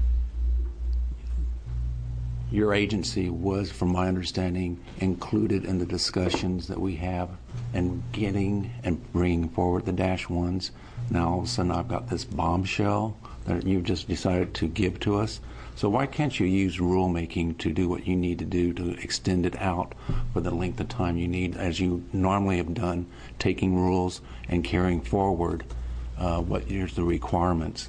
Your agency was, from my understanding, included in the discussions that we have and getting and bringing forward the dash ones. Now all of a sudden I've got this bombshell that you've just decided to give to us. So why can't you use rulemaking to do what you need to do to extend it out for the length of time you need, as you normally have done, taking rules and carrying forward uh, what is the requirements?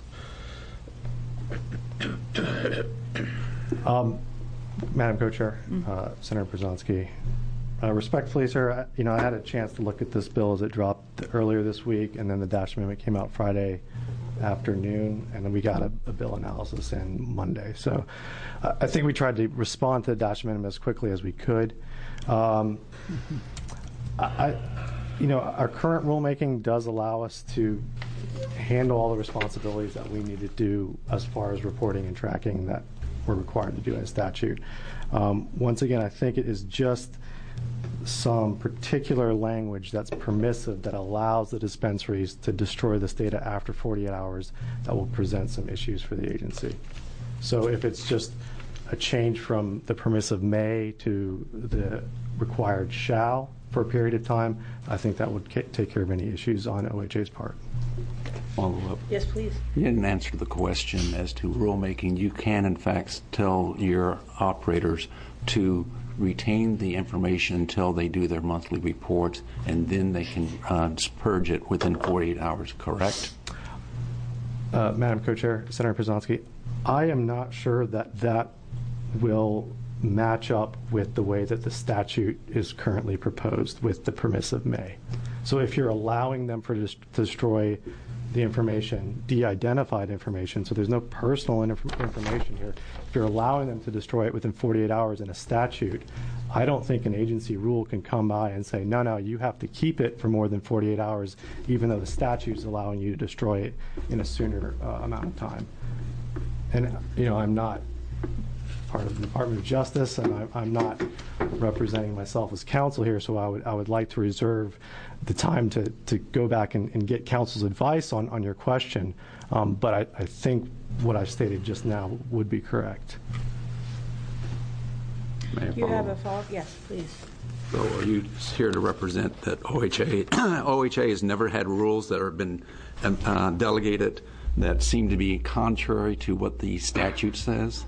Um, Madam Co-Chair, uh, Senator Przanski, uh, respectfully, sir, I, you know, I had a chance to look at this bill as it dropped earlier this week, and then the Dash Amendment came out Friday afternoon, and then we got a, a bill analysis in Monday. So uh, I think we tried to respond to the Dash Amendment as quickly as we could. Um, I, I, you know, our current rulemaking does allow us to handle all the responsibilities that we need to do as far as reporting and tracking that we're required to do in statute. Um, once again, I think it is just some particular language that's permissive that allows the dispensaries to destroy this data after forty-eight hours that will present some issues for the agency. So if it's just a change from the permissive may to the required shall for a period of time, I think that would ca- take care of any issues on O H A's part. Follow up. Yes, please. You didn't answer the question as to rulemaking. You can, in fact, tell your operators to retain the information until they do their monthly reports, and then they can uh, purge it within forty-eight hours, correct? Uh, Madam Co-Chair, Senator Przanski, I am not sure that that will match up with the way that the statute is currently proposed with the permissive may. So if you're allowing them for dis- to destroy the information, de-identified information, so there's no personal inf- information here. If you're allowing them to destroy it within forty-eight hours in a statute, I don't think an agency rule can come by and say, no, no, you have to keep it for more than forty-eight hours, even though the statute is allowing you to destroy it in a sooner uh, amount of time. And, you know, I'm not part of the Department of Justice, and I, I'm not representing myself as counsel here, so I would I would like to reserve the time to, to go back and, and get counsel's advice on, on your question. Um, but I, I think what I stated just now would be correct. May I You have follow? a follow-up? Yes, please. So are you here to represent that O H A O H A has never had rules that have been uh, delegated that seem to be contrary to what the statute says?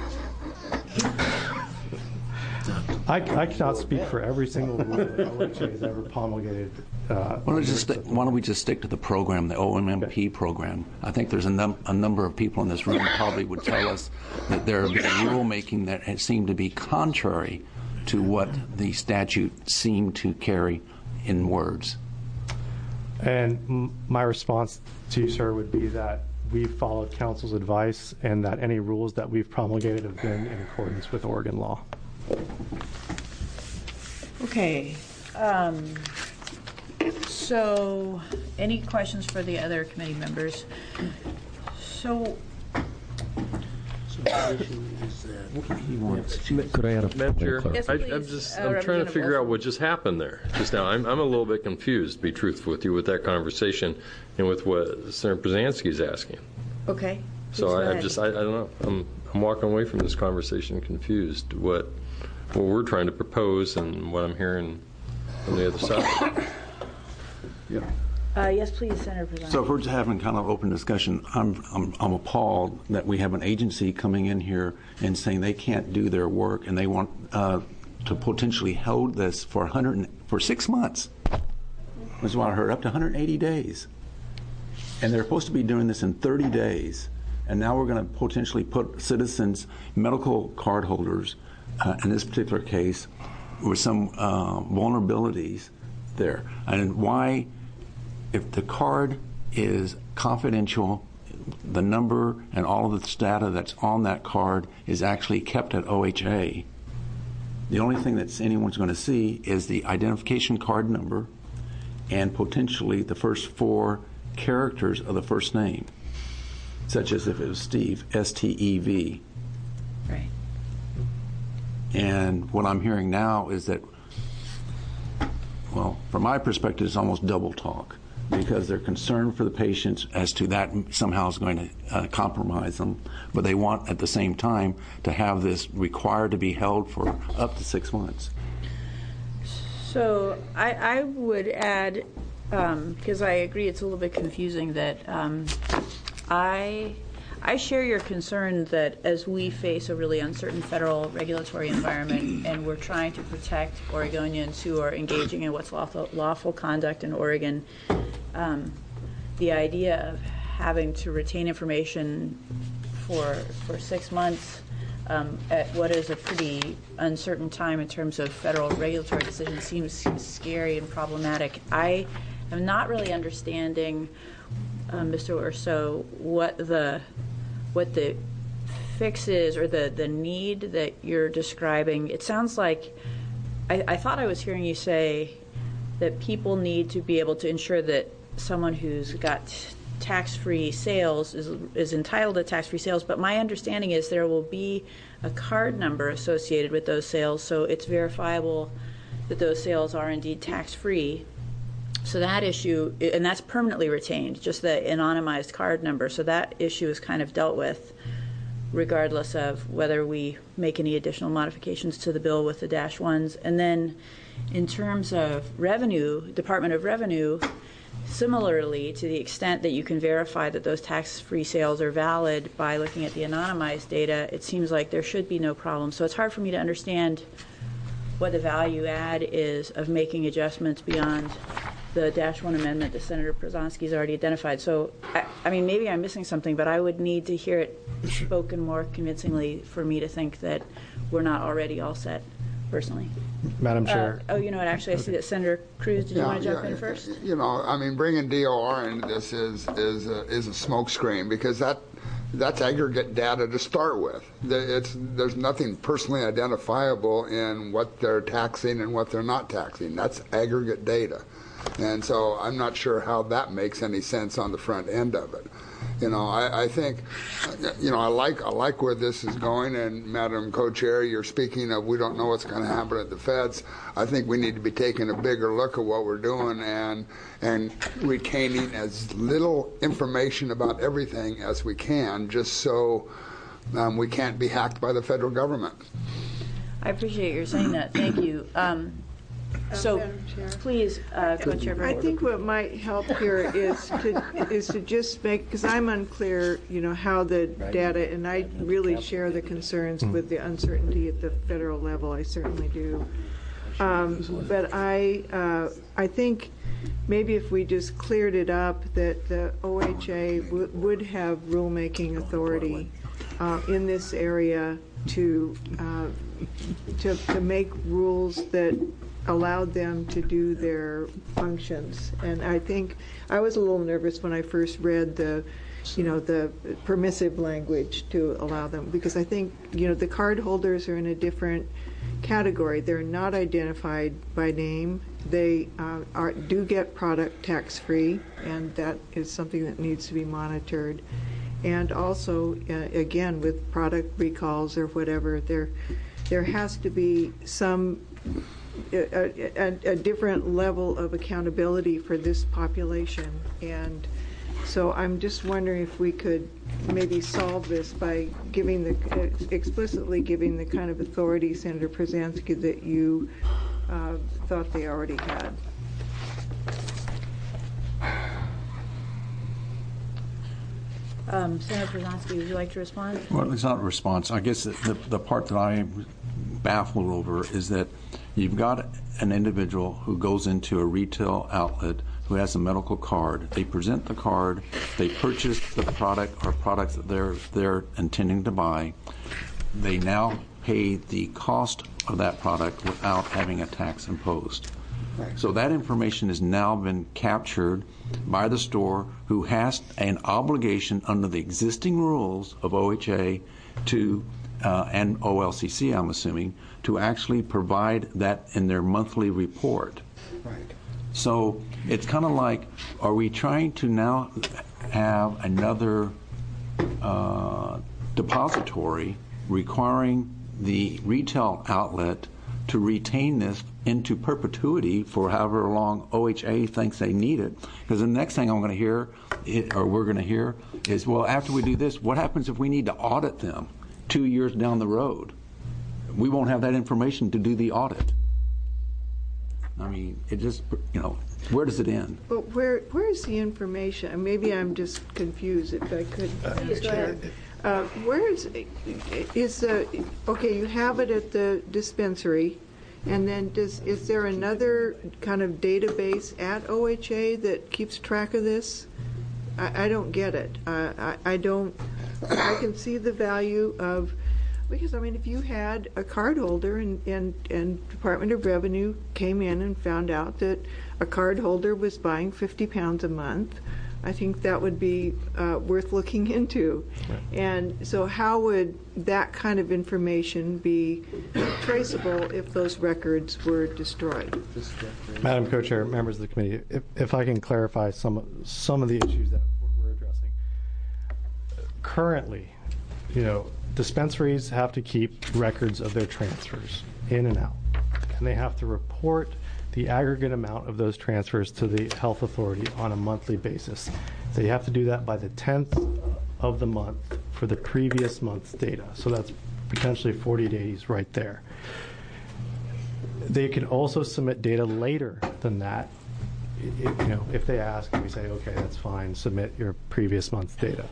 I, I cannot speak for every single rule that O H A has ever promulgated. Uh, Why don't, we just stick, why don't we just stick to the program, the O M M P program? I think there's a, num- a number of people in this room probably would tell us that there have been rulemaking that has seemed to be contrary to what the statute seemed to carry in words. And m- my response to you, sir, would be that we've followed counsel's advice and that any rules that we've promulgated have been in accordance with Oregon law. Okay. Um, so, any questions for the other committee members? So, Could I add a Madam Chair? Yes, I, please. I'm just Uh, I'm trying to Representative figure Wilson. out what just happened there just now. I'm I'm a little bit confused, to be truthful with you, with that conversation and with what Senator Przanski is asking. okay. So Please go I, I ahead. just I, I don't know. I'm I'm walking away from this conversation confused. What what we're trying to propose and what I'm hearing from the other side. Yeah. Uh, yes, please, Senator Prezant. So if we're just having kind of open discussion, I'm, I'm, I'm appalled that we have an agency coming in here and saying they can't do their work and they want uh, to potentially hold this for one hundred for six months. That's what I heard, up to one hundred eighty days. And they're supposed to be doing this in thirty days. And now we're going to potentially put citizens, medical card holders, uh, in this particular case, with some uh, vulnerabilities there. And why, if the card is confidential, the number and all of the data that's on that card is actually kept at O H A. The only thing that anyone's going to see is the identification card number and potentially the first four characters of the first name, such as if it was Steve, S T E V. Right. And what I'm hearing now is that, well, from my perspective, it's almost double talk, because they're concerned for the patients as to that somehow is going to uh, compromise them, but they want at the same time to have this required to be held for up to six months. So I, I would add, because um, I agree it's a little bit confusing, that um, I I share your concern that as we face a really uncertain federal regulatory environment and we're trying to protect Oregonians who are engaging in what's lawful, lawful conduct in Oregon, um, the idea of having to retain information for for six months um, at what is a pretty uncertain time in terms of federal regulatory decisions seems, seems scary and problematic. I am not really understanding, uh, Mister Urso, what the what the fix is or the, the need that you're describing. It sounds like, I, I thought I was hearing you say that people need to be able to ensure that someone who's got tax-free sales is, is entitled to tax-free sales, but my understanding is there will be a card number associated with those sales, so it's verifiable that those sales are indeed tax-free. So that issue, and that's permanently retained, just the anonymized card number. So that issue is kind of dealt with regardless of whether we make any additional modifications to the bill with the dash ones. And then in terms of revenue, Department of Revenue, similarly, to the extent that you can verify that those tax-free sales are valid by looking at the anonymized data, it seems like there should be no problem. So it's hard for me to understand what the value add is of making adjustments beyond the dash one amendment that Senator Przanski's already identified. So, I, I mean, maybe I'm missing something, but I would need to hear it spoken more convincingly for me to think that we're not already all set, personally. Madam Chair. Uh, oh, you know what, actually, I see that Senator Cruz, did you Yeah, want to jump yeah, in first? You know, I mean, bringing D O R into this is is a, is a smokescreen, because that that's aggregate data to start with. It's, there's nothing personally identifiable in what they're taxing and what they're not taxing. That's aggregate data. And so I'm not sure how that makes any sense on the front end of it. You know, I, I think, you know, I like I like where this is going. And Madam Co-Chair, you're speaking of we don't know what's going to happen at the feds. I think we need to be taking a bigger look at what we're doing and and retaining as little information about everything as we can, just so um, we can't be hacked by the federal government. I appreciate your saying that. Thank you. Um, So, please, uh, Co-Chair. I think what might help here is to is to just make, because I'm unclear, you know, how the data, and I really share the concerns with the uncertainty at the federal level. I certainly do. Um, but I uh, I think maybe if we just cleared it up, that the O H A w- would have rulemaking authority uh, in this area to uh, to to make rules that allowed them to do their functions. And I think I was a little nervous when I first read the, you know, the permissive language to allow them, because I think, you know, the card holders are in a different category. They're not identified by name. They uh, are do get product tax-free, and that is something that needs to be monitored. And also, uh, again, with product recalls or whatever, there there has to be some A, a, a different level of accountability for this population. And so I'm just wondering if we could maybe solve this by giving the uh, explicitly giving the kind of authority, Senator Przanski, that you uh, thought they already had. Um, Senator Przanski, would you like to respond? Well, it's not a response. I guess the, the part that I'm baffled over is that you've got an individual who goes into a retail outlet who has a medical card. They present the card. They purchase the product or products that they're, they're intending to buy. They now pay the cost of that product without having a tax imposed. Right. So that information has now been captured by the store, who has an obligation under the existing rules of O H A to uh, and O L C C, I'm assuming, to actually provide that in their monthly report. Right. So it's kind of like, are we trying to now have another uh, depository requiring the retail outlet to retain this into perpetuity for however long O H A thinks they need it? Because the next thing I'm going to hear, it, or we're going to hear, is, well, after we do this, what happens if we need to audit them two years down the road? We won't have that information to do the audit. I mean, it just, you know, where does it end? But where where is the information? And maybe I'm just confused, if I could, uh, Chair. Uh, where is, is uh, okay, you have it at the dispensary, and then does, is there another kind of database at O H A that keeps track of this? I, I don't get it. Uh, I, I don't, I can see the value of, because I mean, if you had a card holder and, and, and Department of Revenue came in and found out that a card holder was buying fifty pounds a month, I think that would be uh, worth looking into. Right. And so how would that kind of information be traceable if those records were destroyed? Madam Co-Chair, members of the committee, if, if I can clarify some, some of the issues that we're addressing. Currently, you know, dispensaries have to keep records of their transfers in and out, and they have to report the aggregate amount of those transfers to the health authority on a monthly basis. They have to do that by the tenth of the month for the previous month's data. So that's potentially forty days right there. They can also submit data later than that. If, you know, if they ask and we say, okay, that's fine, submit your previous month's data.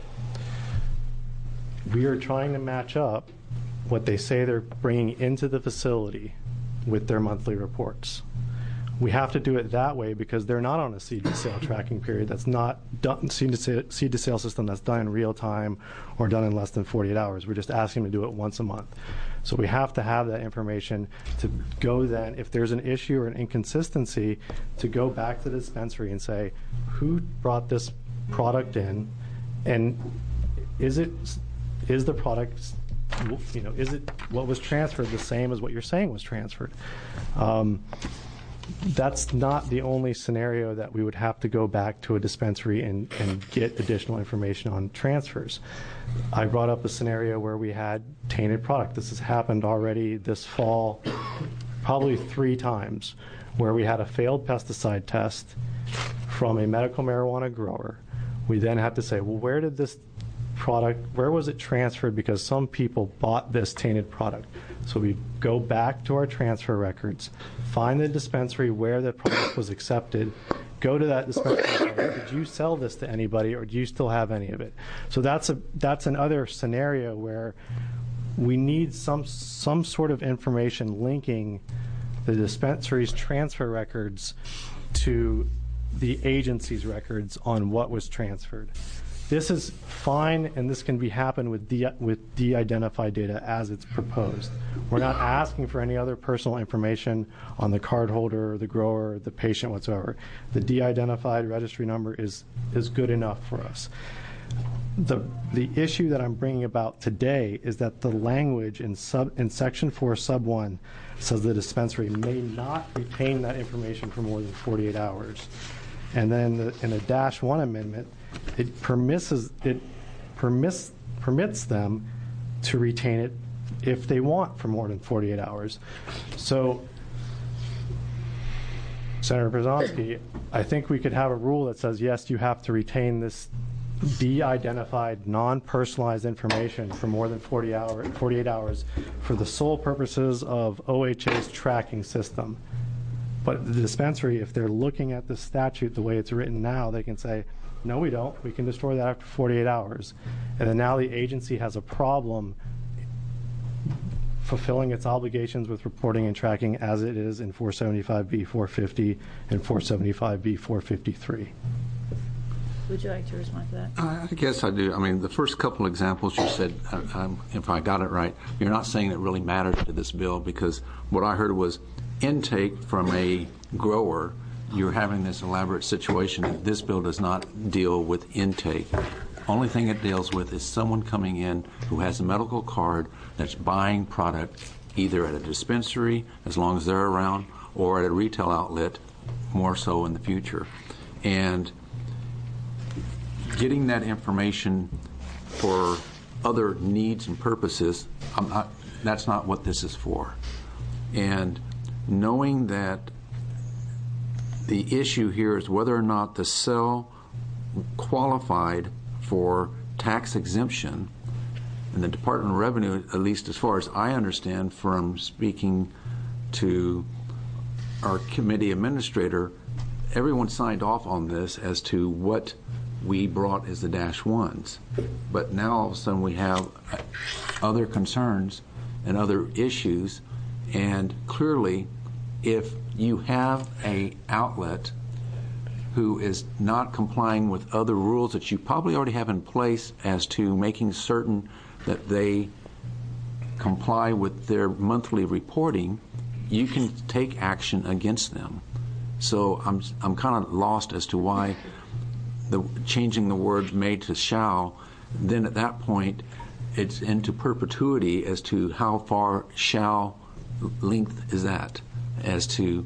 We are trying to match up what they say they're bringing into the facility with their monthly reports. We have to do it that way because they're not on a seed to sale tracking period that's not done, seed to sale, seed to sale system that's done in real time or done in less than forty-eight hours. We're just asking them to do it once a month. So we have to have that information to go then, if there's an issue or an inconsistency, to go back to the dispensary and say, who brought this product in, and is it, is the product, you know, is it what was transferred the same as what you're saying was transferred? Um, That's not the only scenario that we would have to go back to a dispensary and, and get additional information on transfers. I brought up a scenario where we had tainted product. This has happened already this fall, probably three times, where we had a failed pesticide test from a medical marijuana grower. We then have to say, well, where did this product, where was it transferred? Because some people bought this tainted product. So we go back to our transfer records, find the dispensary where the product was accepted, go to that dispensary and say, did you sell this to anybody or do you still have any of it? So that's a that's another scenario where we need some some sort of information linking the dispensary's transfer records to the agency's records on what was transferred. This is fine, and this can be happen with de with de-identified data as it's proposed. We're not asking for any other personal information on the cardholder, the grower, the patient whatsoever. The de-identified registry number is is good enough for us. The the issue that I'm bringing about today is that the language in sub in section four sub one says the dispensary may not retain that information for more than forty-eight hours, and then the, in a dash one amendment, it permits it permits permits them to retain it if they want for more than forty-eight hours. So, Senator Przanski, I think we could have a rule that says yes, you have to retain this de-identified, non-personalized information for more than forty hour, forty-eight hours for the sole purposes of O H A's tracking system. But the dispensary, if they're looking at the statute the way it's written now, they can say, no, we don't. We can destroy that after forty-eight hours. And then now the agency has a problem fulfilling its obligations with reporting and tracking as it is in four seventy-five B four fifty and four seventy-five B four fifty-three. Would you like to respond to that? I guess I do. I mean, the first couple examples you said, uh, um, if I got it right, you're not saying it really matters to this bill, because what I heard was intake from a grower. You're having this elaborate situation. This bill does not deal with intake. Only thing it deals with is someone coming in who has a medical card that's buying product either at a dispensary, as long as they're around, or at a retail outlet, more so in the future. And getting that information for other needs and purposes, I'm not, that's not what this is for. And knowing that the issue here is whether or not the cell qualified for tax exemption, and the Department of Revenue, at least as far as I understand from speaking to our committee administrator, everyone signed off on this as to what we brought as the dash ones. But now all of a sudden we have other concerns and other issues, and clearly if you have a outlet who is not complying with other rules that you probably already have in place as to making certain that they comply with their monthly reporting, you can take action against them. So I'm I'm kind of lost as to why the changing the words "may" to "shall." Then at that point, it's into perpetuity as to how far shall length is that, as to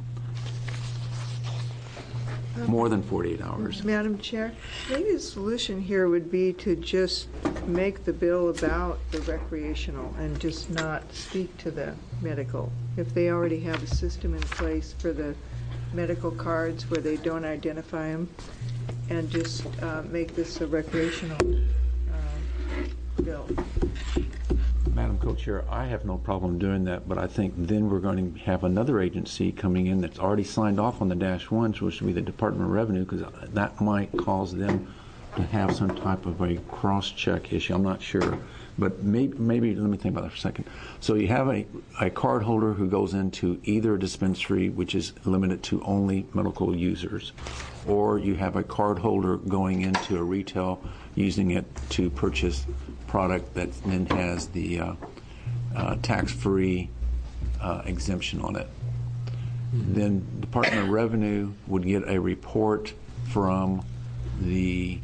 more than forty-eight hours. Madam Chair, maybe the solution here would be to just make the bill about the recreational and just not speak to the medical. If they already have a system in place for the medical cards where they don't identify them, and just uh, make this a recreational uh, bill. Madam Co-Chair, I have no problem doing that, but I think then we're going to have another agency coming in that's already signed off on the dash ones, which would be the Department of Revenue, because that might cause them to have some type of a cross-check issue. I'm not sure, but maybe, maybe let me think about that for a second. So you have a, a card holder who goes into either a dispensary, which is limited to only medical users, or you have a card holder going into a retail using it to purchase product that then has the uh, uh, tax-free uh, exemption on it. Mm-hmm. Then Department of Revenue would get a report from the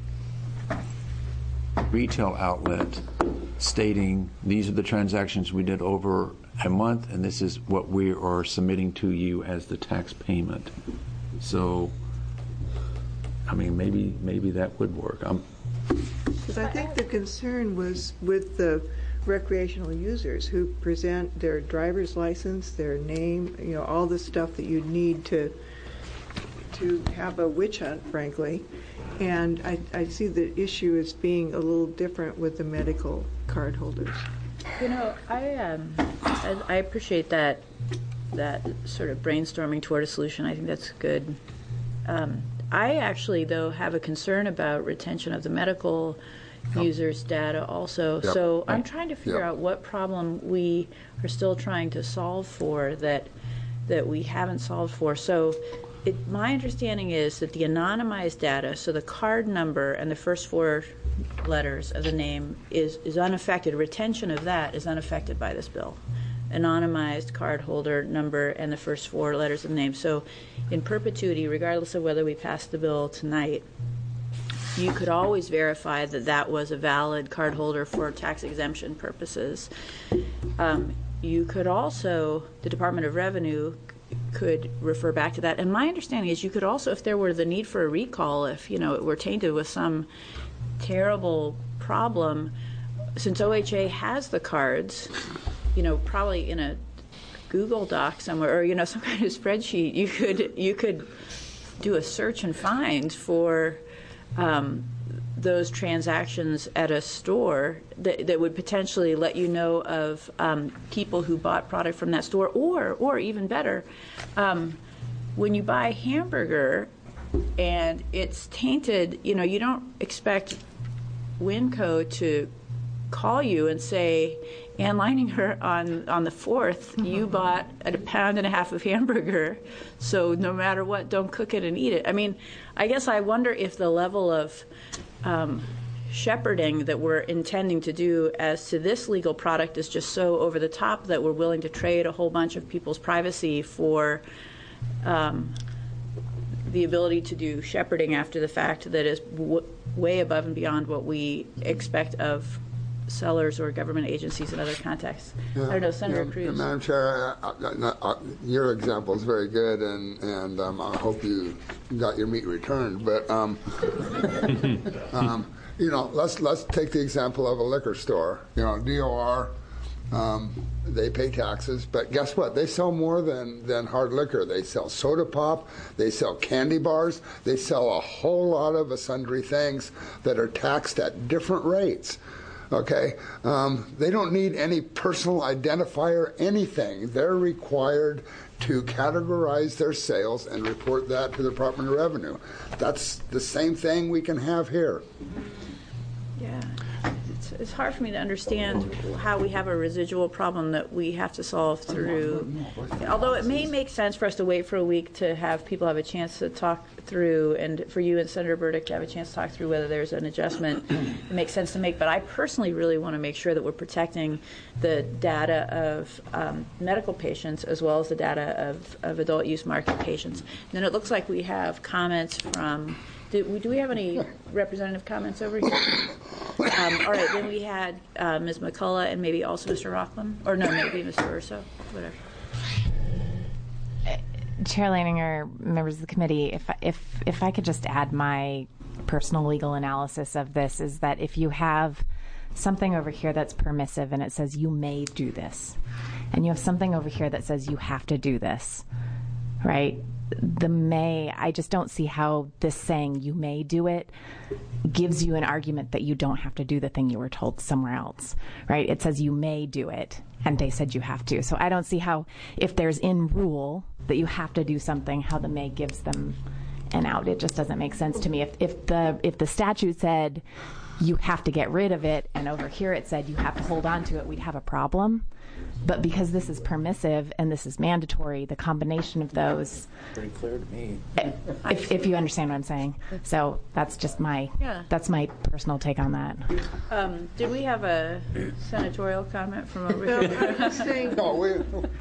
retail outlet stating these are the transactions we did over a month, and this is what we are submitting to you as the tax payment. So, I mean, maybe maybe that would work. I'm, Because I think the concern was with the recreational users who present their driver's license, their name, you know, all the stuff that you'd need to to have a witch hunt, frankly. And I, I see the issue as being a little different with the medical card holders. You know, I um, I, I appreciate that that sort of brainstorming toward a solution. I think that's good. Um, I actually, though, have a concern about retention of the medical yep. users' data also. Yep. So I'm trying to figure yep. out what problem we are still trying to solve for that that we haven't solved for. So it, my understanding is that the anonymized data, so the card number and the first four letters of the name is, is unaffected. Retention of that is unaffected by this bill. Anonymized card holder number and the first four letters of the name. So in perpetuity, regardless of whether we pass the bill tonight, you could always verify that that was a valid card holder for tax exemption purposes. Um, you could also, the Department of Revenue could refer back to that. And my understanding is you could also, if there were the need for a recall, if you know it were tainted with some terrible problem, since O H A has the cards, you know, probably in a Google Doc somewhere, or you know, some kind of spreadsheet, you could you could do a search and find for um, those transactions at a store that, that would potentially let you know of um, people who bought product from that store, or or even better, um, when you buy a hamburger and it's tainted, you know, you don't expect Winco to call you and say, Ann Leininger, on, on the fourth, you bought a pound and a half of hamburger, so no matter what, don't cook it and eat it. I mean, I guess I wonder if the level of um, shepherding that we're intending to do as to this legal product is just so over the top that we're willing to trade a whole bunch of people's privacy for um, the ability to do shepherding after the fact that is w- way above and beyond what we expect of sellers or government agencies in other contexts. Yeah, I don't know, Senator yeah, Cruz. Madam Chair, I, I, I, your example is very good, and, and um, I hope you got your meat returned. But um, um, you know, let's let's take the example of a liquor store. You know, D O R, um, they pay taxes, but guess what? They sell more than than hard liquor. They sell soda pop, they sell candy bars, they sell a whole lot of sundry things that are taxed at different rates. Okay, um, they don't need any personal identifier, anything. They're required to categorize their sales and report that to the Department of Revenue. That's the same thing we can have here. Yeah, it's, it's hard for me to understand how we have a residual problem that we have to solve through. Although it may make sense for us to wait for a week to have people have a chance to talk through, and for you and Senator Burdick to have a chance to talk through whether there's an adjustment that makes sense to make. But I personally really want to make sure that we're protecting the data of um, medical patients as well as the data of, of adult use market patients. And then it looks like we have comments from. Do we, do we have any representative comments over here? Um, all right, then we had uh, Miz McCullough and maybe also Mister Rockland, or no, maybe Mister Urso, whatever. Chair Leininger, members of the committee, if if if I could just add my personal legal analysis of this, is that if you have something over here that's permissive and it says you may do this, and you have something over here that says you have to do this, right? The may, I just don't see how this saying you may do it gives you an argument that you don't have to do the thing you were told somewhere else, right? It says you may do it, and they said you have to. So I don't see how, if there's in rule that you have to do something, how the may gives them an out. It just doesn't make sense to me. If, if the if the statute said you have to get rid of it, and over here it said you have to hold on to it, we'd have a problem. But because this is permissive and this is mandatory, the combination of those, pretty clear to me. If, if you understand what I'm saying. So that's just my Yeah. that's my personal take on that. Um, did we have a senatorial comment from over No, here? I'm just saying. No, we,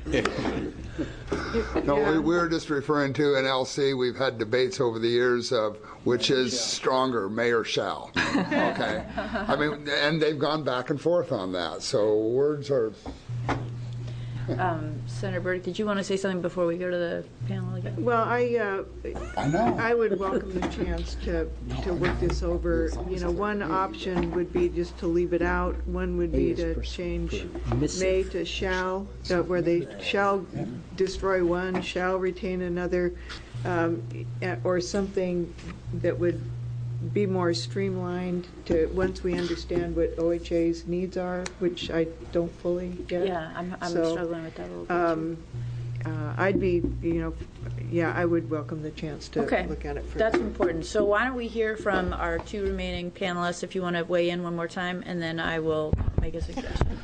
no, we, we're just referring to an L C. We've had debates over the years of which is stronger, may or shall. Okay, I mean, and they've gone back and forth on that. So words are. Um, Senator Burdick, did you want to say something before we go to the panel again? Well, I, uh, I know. I would welcome the chance to, to work this over. You know, one option would be just to leave it out. One would be to change may to shall, uh, where they shall destroy one, shall retain another, um, or something that would be more streamlined to once we understand what O H A's needs are, which I don't fully get. Yeah, I'm, I'm So, struggling with that a little bit. Um, uh, I'd be, you know, yeah, I would welcome the chance to Okay, look at it further. that's important. So why don't we hear from our two remaining panelists, if you want to weigh in one more time, and then I will make a suggestion.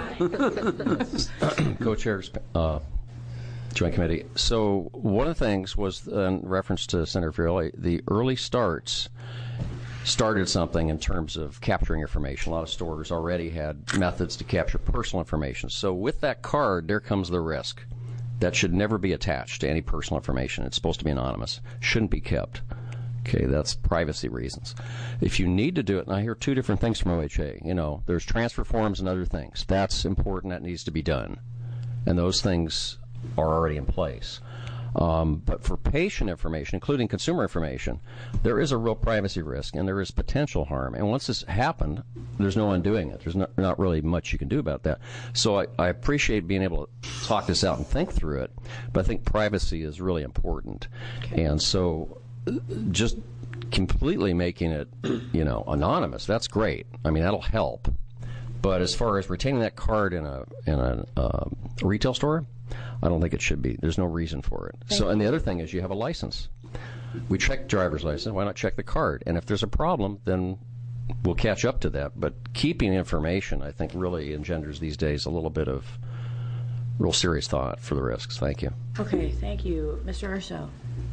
Co-chairs, uh, Joint Committee. So one of the things was, in reference to Senator Fiorelli, the early starts started something in terms of capturing information. A lot of stores already had methods to capture personal information. So with that card, there comes the risk. That should never be attached to any personal information. It's supposed to be anonymous. Shouldn't be kept. Okay, that's privacy reasons. If you need to do it, and I hear two different things from O H A. You know, there's transfer forms and other things. That's important. That needs to be done. And those things are already in place. Um, but for patient information, including consumer information, there is a real privacy risk and there is potential harm. And once this happened, there's no undoing it. There's not, not really much you can do about that. So I, I appreciate being able to talk this out and think through it, but I think privacy is really important. Okay. And so just completely making it, you know, anonymous, that's great. I mean, that'll help. But as far as retaining that card in a in a uh, retail store, I don't think it should be. There's no reason for it. Thank so, and the you. other thing is you have a license. We check driver's license. Why not check the card? And if there's a problem, then we'll catch up to that. But keeping information, I think, really engenders these days a little bit of real serious thought for the risks. Thank you. Okay, thank you. Mister Urso.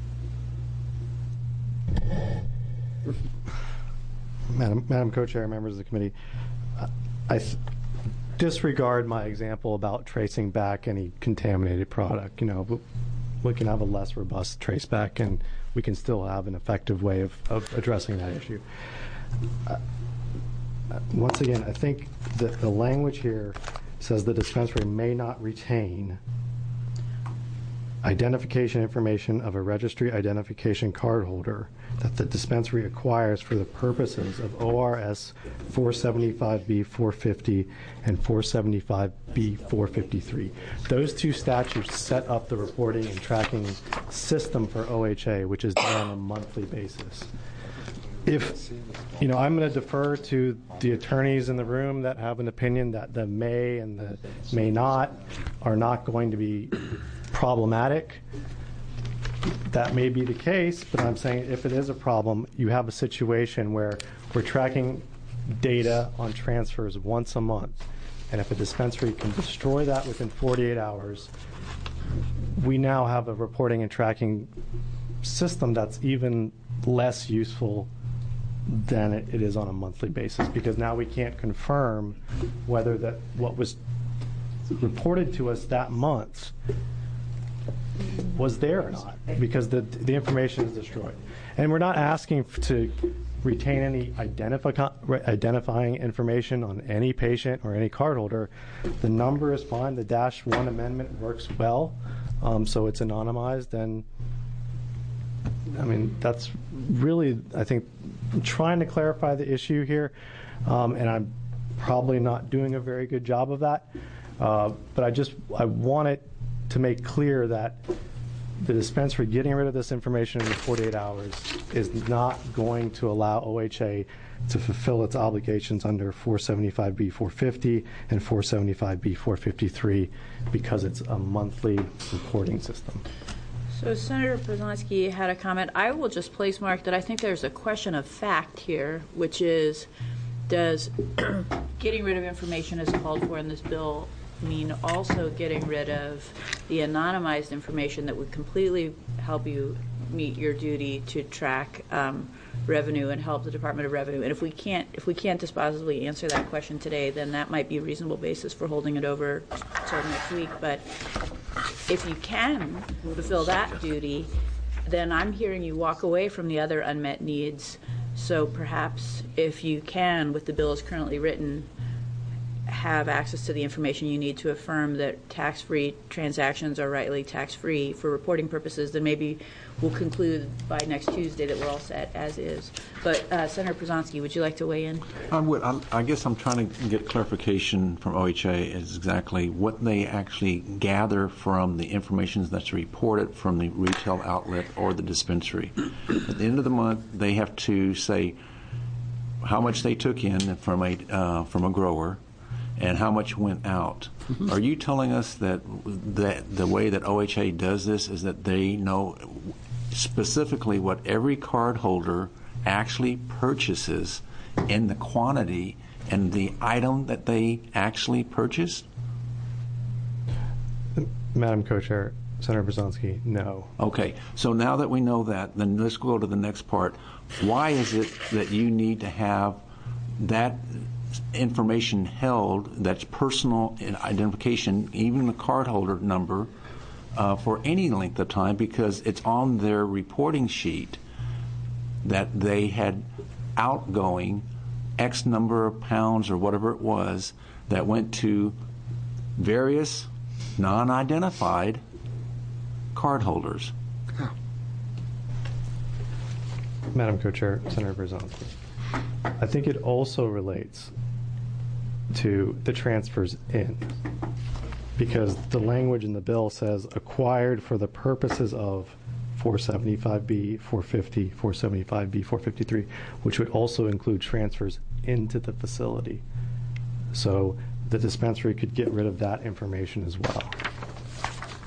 Madam, Madam Co-Chair, members of the committee, uh, I th- disregard my example about tracing back any contaminated product. You know, we can have a less robust trace back, and we can still have an effective way of, of addressing that issue. Uh, once again, I think that the language here says the dispensary may not retain identification information of a registry identification card holder that the dispensary acquires for the purposes of O R S four seventy-five B four fifty and four seventy-five B four fifty-three. Those two statutes set up the reporting and tracking system for O H A, which is done on a monthly basis. If, you know, I'm going to defer to the attorneys in the room that have an opinion that the may and the may not are not going to be problematic. That may be the case, but I'm saying if it is a problem, you have a situation where we're tracking data on transfers once a month, and if a dispensary can destroy that within forty-eight hours, we now have a reporting and tracking system that's even less useful than it, it is on a monthly basis, because now we can't confirm whether that what was reported to us that month was there or not, because the the information is destroyed. And we're not asking to retain any identifi- identifying information on any patient or any cardholder. The number is fine. The dash one amendment works well, um, so it's anonymized. And I mean, that's really, I think, trying to clarify the issue here, um, and I'm probably not doing a very good job of that. Uh, but I just I want it to make clear that the dispensary getting rid of this information in the forty-eight hours is not going to allow O H A to fulfill its obligations under four seventy-five B four fifty and four seventy-five B four fifty-three, because it's a monthly reporting system. So Senator Brzezinski had a comment. I will just place mark that I think there's a question of fact here, which is, does getting rid of information as called for in this bill mean also getting rid of the anonymized information that would completely help you meet your duty to track um, revenue and help the Department of Revenue? And if we can't, if we can't dispositively answer that question today, then that might be a reasonable basis for holding it over till next week. But if you can fulfill that duty, then I'm hearing you walk away from the other unmet needs. So perhaps if you can, with the bill as currently written, have access to the information you need to affirm that tax-free transactions are rightly tax-free for reporting purposes, then maybe we'll conclude by next Tuesday that we're all set as is. But uh, Senator Brzezinski, would you like to weigh in? I would. I, I guess I'm trying to get clarification from O H A is exactly what they actually gather from the information that's reported from the retail outlet or the dispensary. At the end of the month, they have to say how much they took in from a uh, from a grower and how much went out. Mm-hmm. Are you telling us that that the way that O H A does this is that they know specifically what every card holder actually purchases in the quantity and the item that they actually purchased? Madam Co-Chair, Senator Brzezinski, no. Okay, so now that we know that, then let's go to the next part. Why is it that you need to have that information held, that's personal identification, even the cardholder number, uh, for any length of time, because it's on their reporting sheet that they had outgoing X number of pounds or whatever it was that went to various non-identified cardholders? Madam Co-Chair, Senator Brzezinski, I think it also relates to the transfers in, because the language in the bill says acquired for the purposes of four seventy-five B, four fifty, four seventy-five B, four fifty-three, which would also include transfers into the facility. So the dispensary could get rid of that information as well.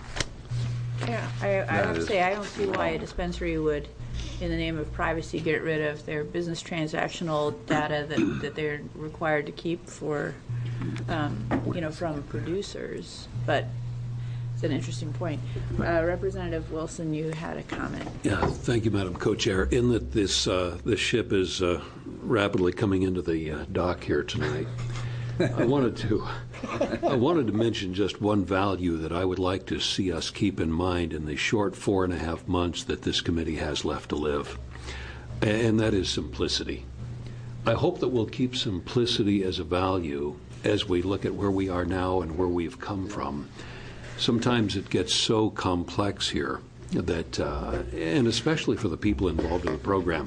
is. say, I don't see why a dispensary would, in the name of privacy, get rid of their business transactional data that, that they're required to keep for, um, you know, from producers. But it's an interesting point. Uh, Representative Wilson, you had a comment. Yeah, thank you, Madam Co-Chair. In that this uh, this ship is uh, rapidly coming into the uh, dock here tonight, I wanted to I wanted to mention just one value that I would like to see us keep in mind in the short four and a half months that this committee has left to live, and that is simplicity. I hope that we'll keep simplicity as a value as we look at where we are now and where we've come from. Sometimes it gets so complex here that, uh, and especially for the people involved in the program,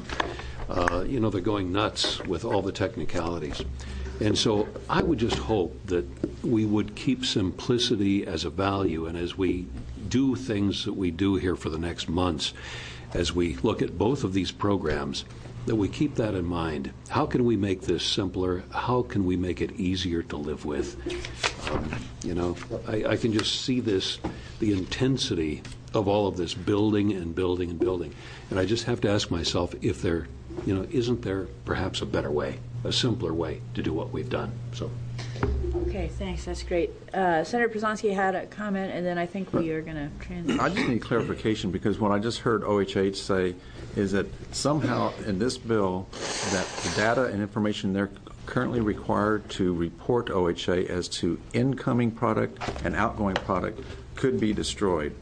uh, you know, they're going nuts with all the technicalities. And so I would just hope that we would keep simplicity as a value, and as we do things that we do here for the next months, as we look at both of these programs, that we keep that in mind. How can we make this simpler? How can we make it easier to live with? Um, you know, I, I can just see this, the intensity of all of this building and building and building. And I just have to ask myself if there, you know, isn't there perhaps a better way, a simpler way to do what we've done? So. Okay, thanks. That's great. Uh, Senator Przanski had a comment, and then I think we are going to transition. I just need clarification, because what I just heard O H H say is that somehow in this bill that the data and information they're currently required to report to O H A as to incoming product and outgoing product could be destroyed.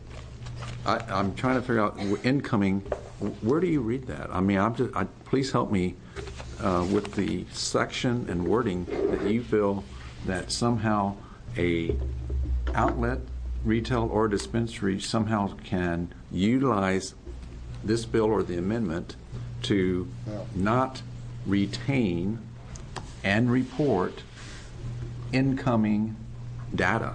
I, I'm trying to figure out incoming. Where do you read that? I mean, I'm just, I, please help me uh, with the section and wording that you feel that somehow a outlet, retail, or dispensary somehow can utilize this bill or the amendment to not retain and report incoming data.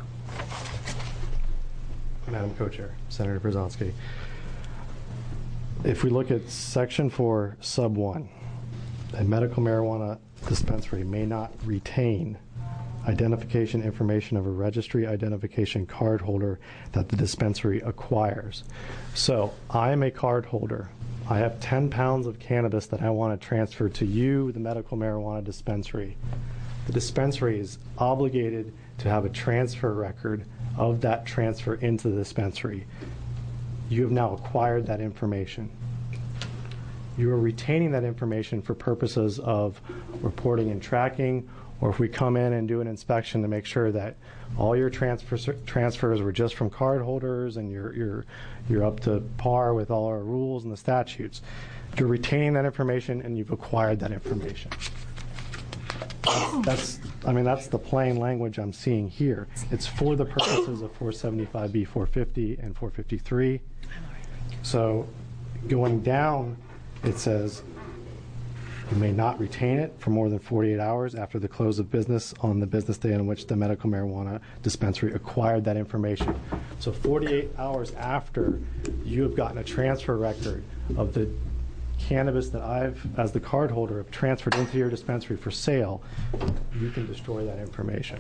Madam Co-Chair, Senator Przanski. If we look at Section four, Sub one, a medical marijuana dispensary may not retain identification information of a registry identification card holder that the dispensary acquires. So I am a card holder. I have ten pounds of cannabis that I want to transfer to you, the medical marijuana dispensary. The dispensary is obligated to have a transfer record of that transfer into the dispensary. You have now acquired that information. You are retaining that information for purposes of reporting and tracking, or if we come in and do an inspection to make sure that all your transfer, transfers were just from card holders and you're, you're, you're up to par with all our rules and the statutes. You're retaining that information and you've acquired that information. That's, I mean, that's the plain language I'm seeing here. It's for the purposes of four seventy-five B, four fifty, and four fifty-three. So going down, it says you may not retain it for more than forty-eight hours after the close of business on the business day on which the medical marijuana dispensary acquired that information. So forty-eight hours after you have gotten a transfer record of the cannabis that I've, as the card holder, have transferred into your dispensary for sale, you can destroy that information.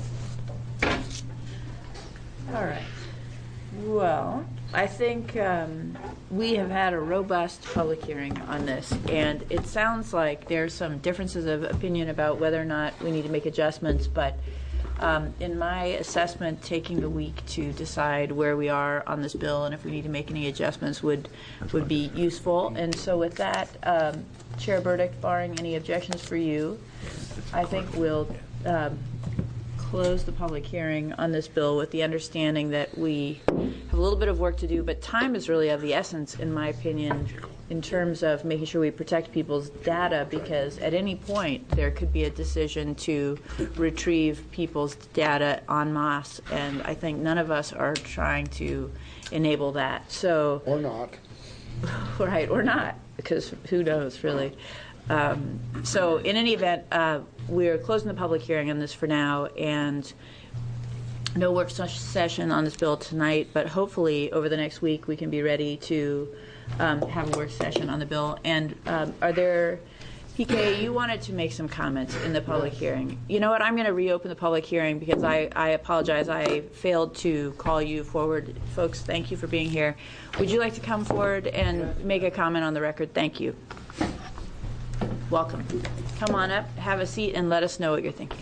All right. Well, I think um, we have had a robust public hearing on this, and it sounds like there's some differences of opinion about whether or not we need to make adjustments, but um, in my assessment, taking a week to decide where we are on this bill and if we need to make any adjustments would would be useful. And so with that, um, Chair Burdick, barring any objections for you, I think we'll um, close the public hearing on this bill with the understanding that we have a little bit of work to do, but time is really of the essence, in my opinion, in terms of making sure we protect people's data, because at any point there could be a decision to retrieve people's data en masse, and I think none of us are trying to enable that. So, or not. Right, or not, because who knows, really. Um, so in any event, uh, we're closing the public hearing on this for now, and no work session on this bill tonight, but hopefully over the next week we can be ready to um, have a work session on the bill. And um, are there P K, you wanted to make some comments in the public hearing. You know what? I'm going to reopen the public hearing because I, I apologize. I failed to call you forward. Folks, thank you for being here. Would you like to come forward and make a comment on the record? Thank you. Welcome. Come on up, have a seat, and let us know what you're thinking.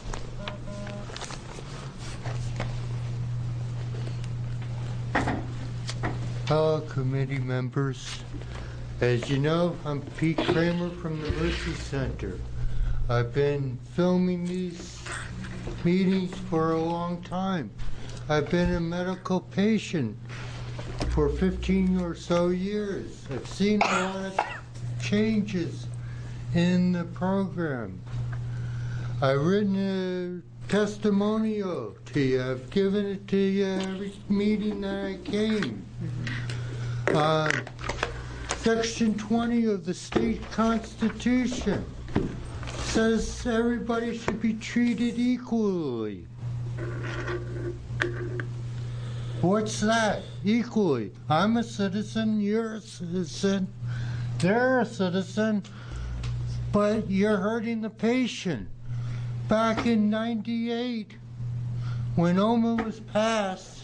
Hello, committee members. As you know, I'm Pete Kramer from the Mercy Center. I've been filming these meetings for a long time. I've been a medical patient for fifteen or so years. I've seen a lot of changes in the program. I've written a testimonial to you. I've given it to you every meeting that I came. Uh, Section twenty of the state constitution says everybody should be treated equally. What's that? Equally. I'm a citizen, you're a citizen, they're a citizen, but you're hurting the patient. Back in ninety-eight, when O M A was passed,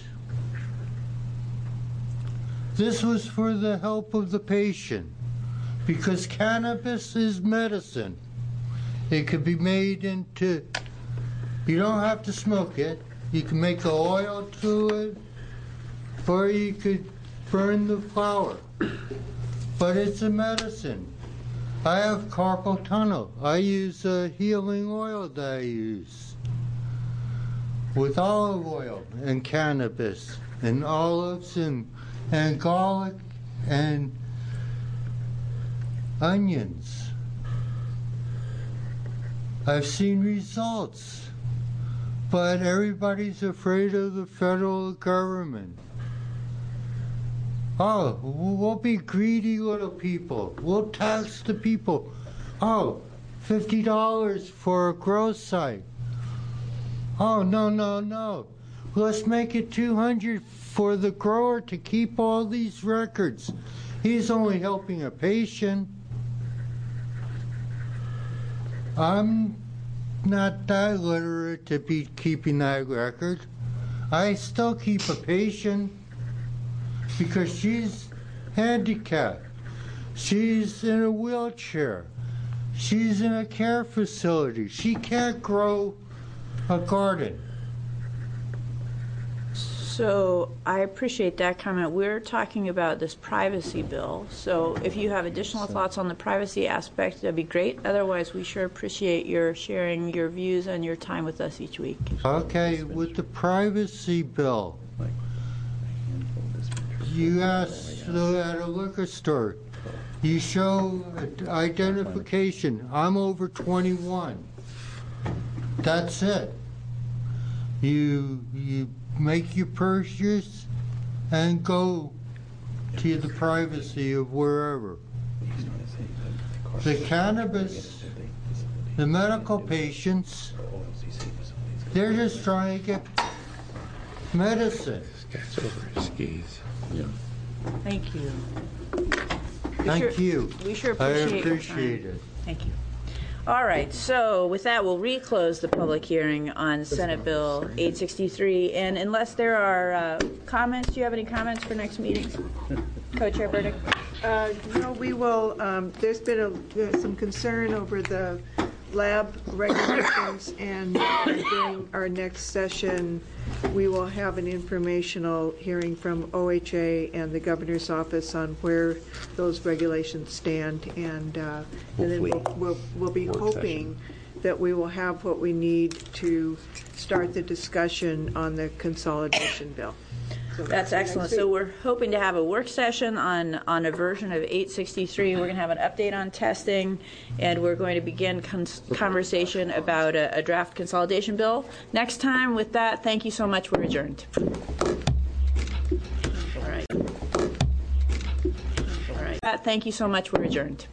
this was for the help of the patient, because cannabis is medicine. It could be made into, you don't have to smoke it, you can make the oil to it, or you could burn the flower. But it's a medicine. I have carpal tunnel. I use a healing oil that I use with olive oil and cannabis and olives and and garlic and onions. I've seen results, but everybody's afraid of the federal government. Oh, we'll be greedy little people. We'll tax the people. Oh, fifty dollars for a grow site. Oh, no, no, no. Let's make it two hundred dollars for the grower to keep all these records. He's only helping a patient. I'm not that literate to be keeping that record. I still keep a patient because she's handicapped. She's in a wheelchair. She's in a care facility. She can't grow a garden. So I appreciate that comment. We're talking about this privacy bill. So if you have additional thoughts on the privacy aspect, that'd be great. Otherwise, we sure appreciate your sharing your views and your time with us each week. Okay, with the privacy bill, you ask at a liquor store, you show identification. I'm over twenty-one. That's it. You you make your purchase and go to the privacy of wherever. The cannabis, the medical patients, they're just trying to get medicine. That's over his skis. Yeah. Thank you. We Thank sure, you. We sure I appreciate, appreciate your time. it. Thank you. All right, so with that, we'll reclose the public hearing on Senate Bill eight sixty-three. And unless there are uh, comments, do you have any comments for next meeting? Co-Chair Burdick? Uh, no, we will. Um, there's been a, there's some concern over the lab regulations, and during our next session, we will have an informational hearing from O H A and the governor's office on where those regulations stand, and, uh, and then we'll, we'll, we'll be hoping that we will have what we need to start the discussion on the consolidation bill. So that's excellent. So we're hoping to have a work session on, on a version of eight sixty-three. We're going to have an update on testing, and we're going to begin cons- conversation about a, a draft consolidation bill. Next time, with that, thank you so much. We're adjourned. All right. All right. Thank you so much. We're adjourned.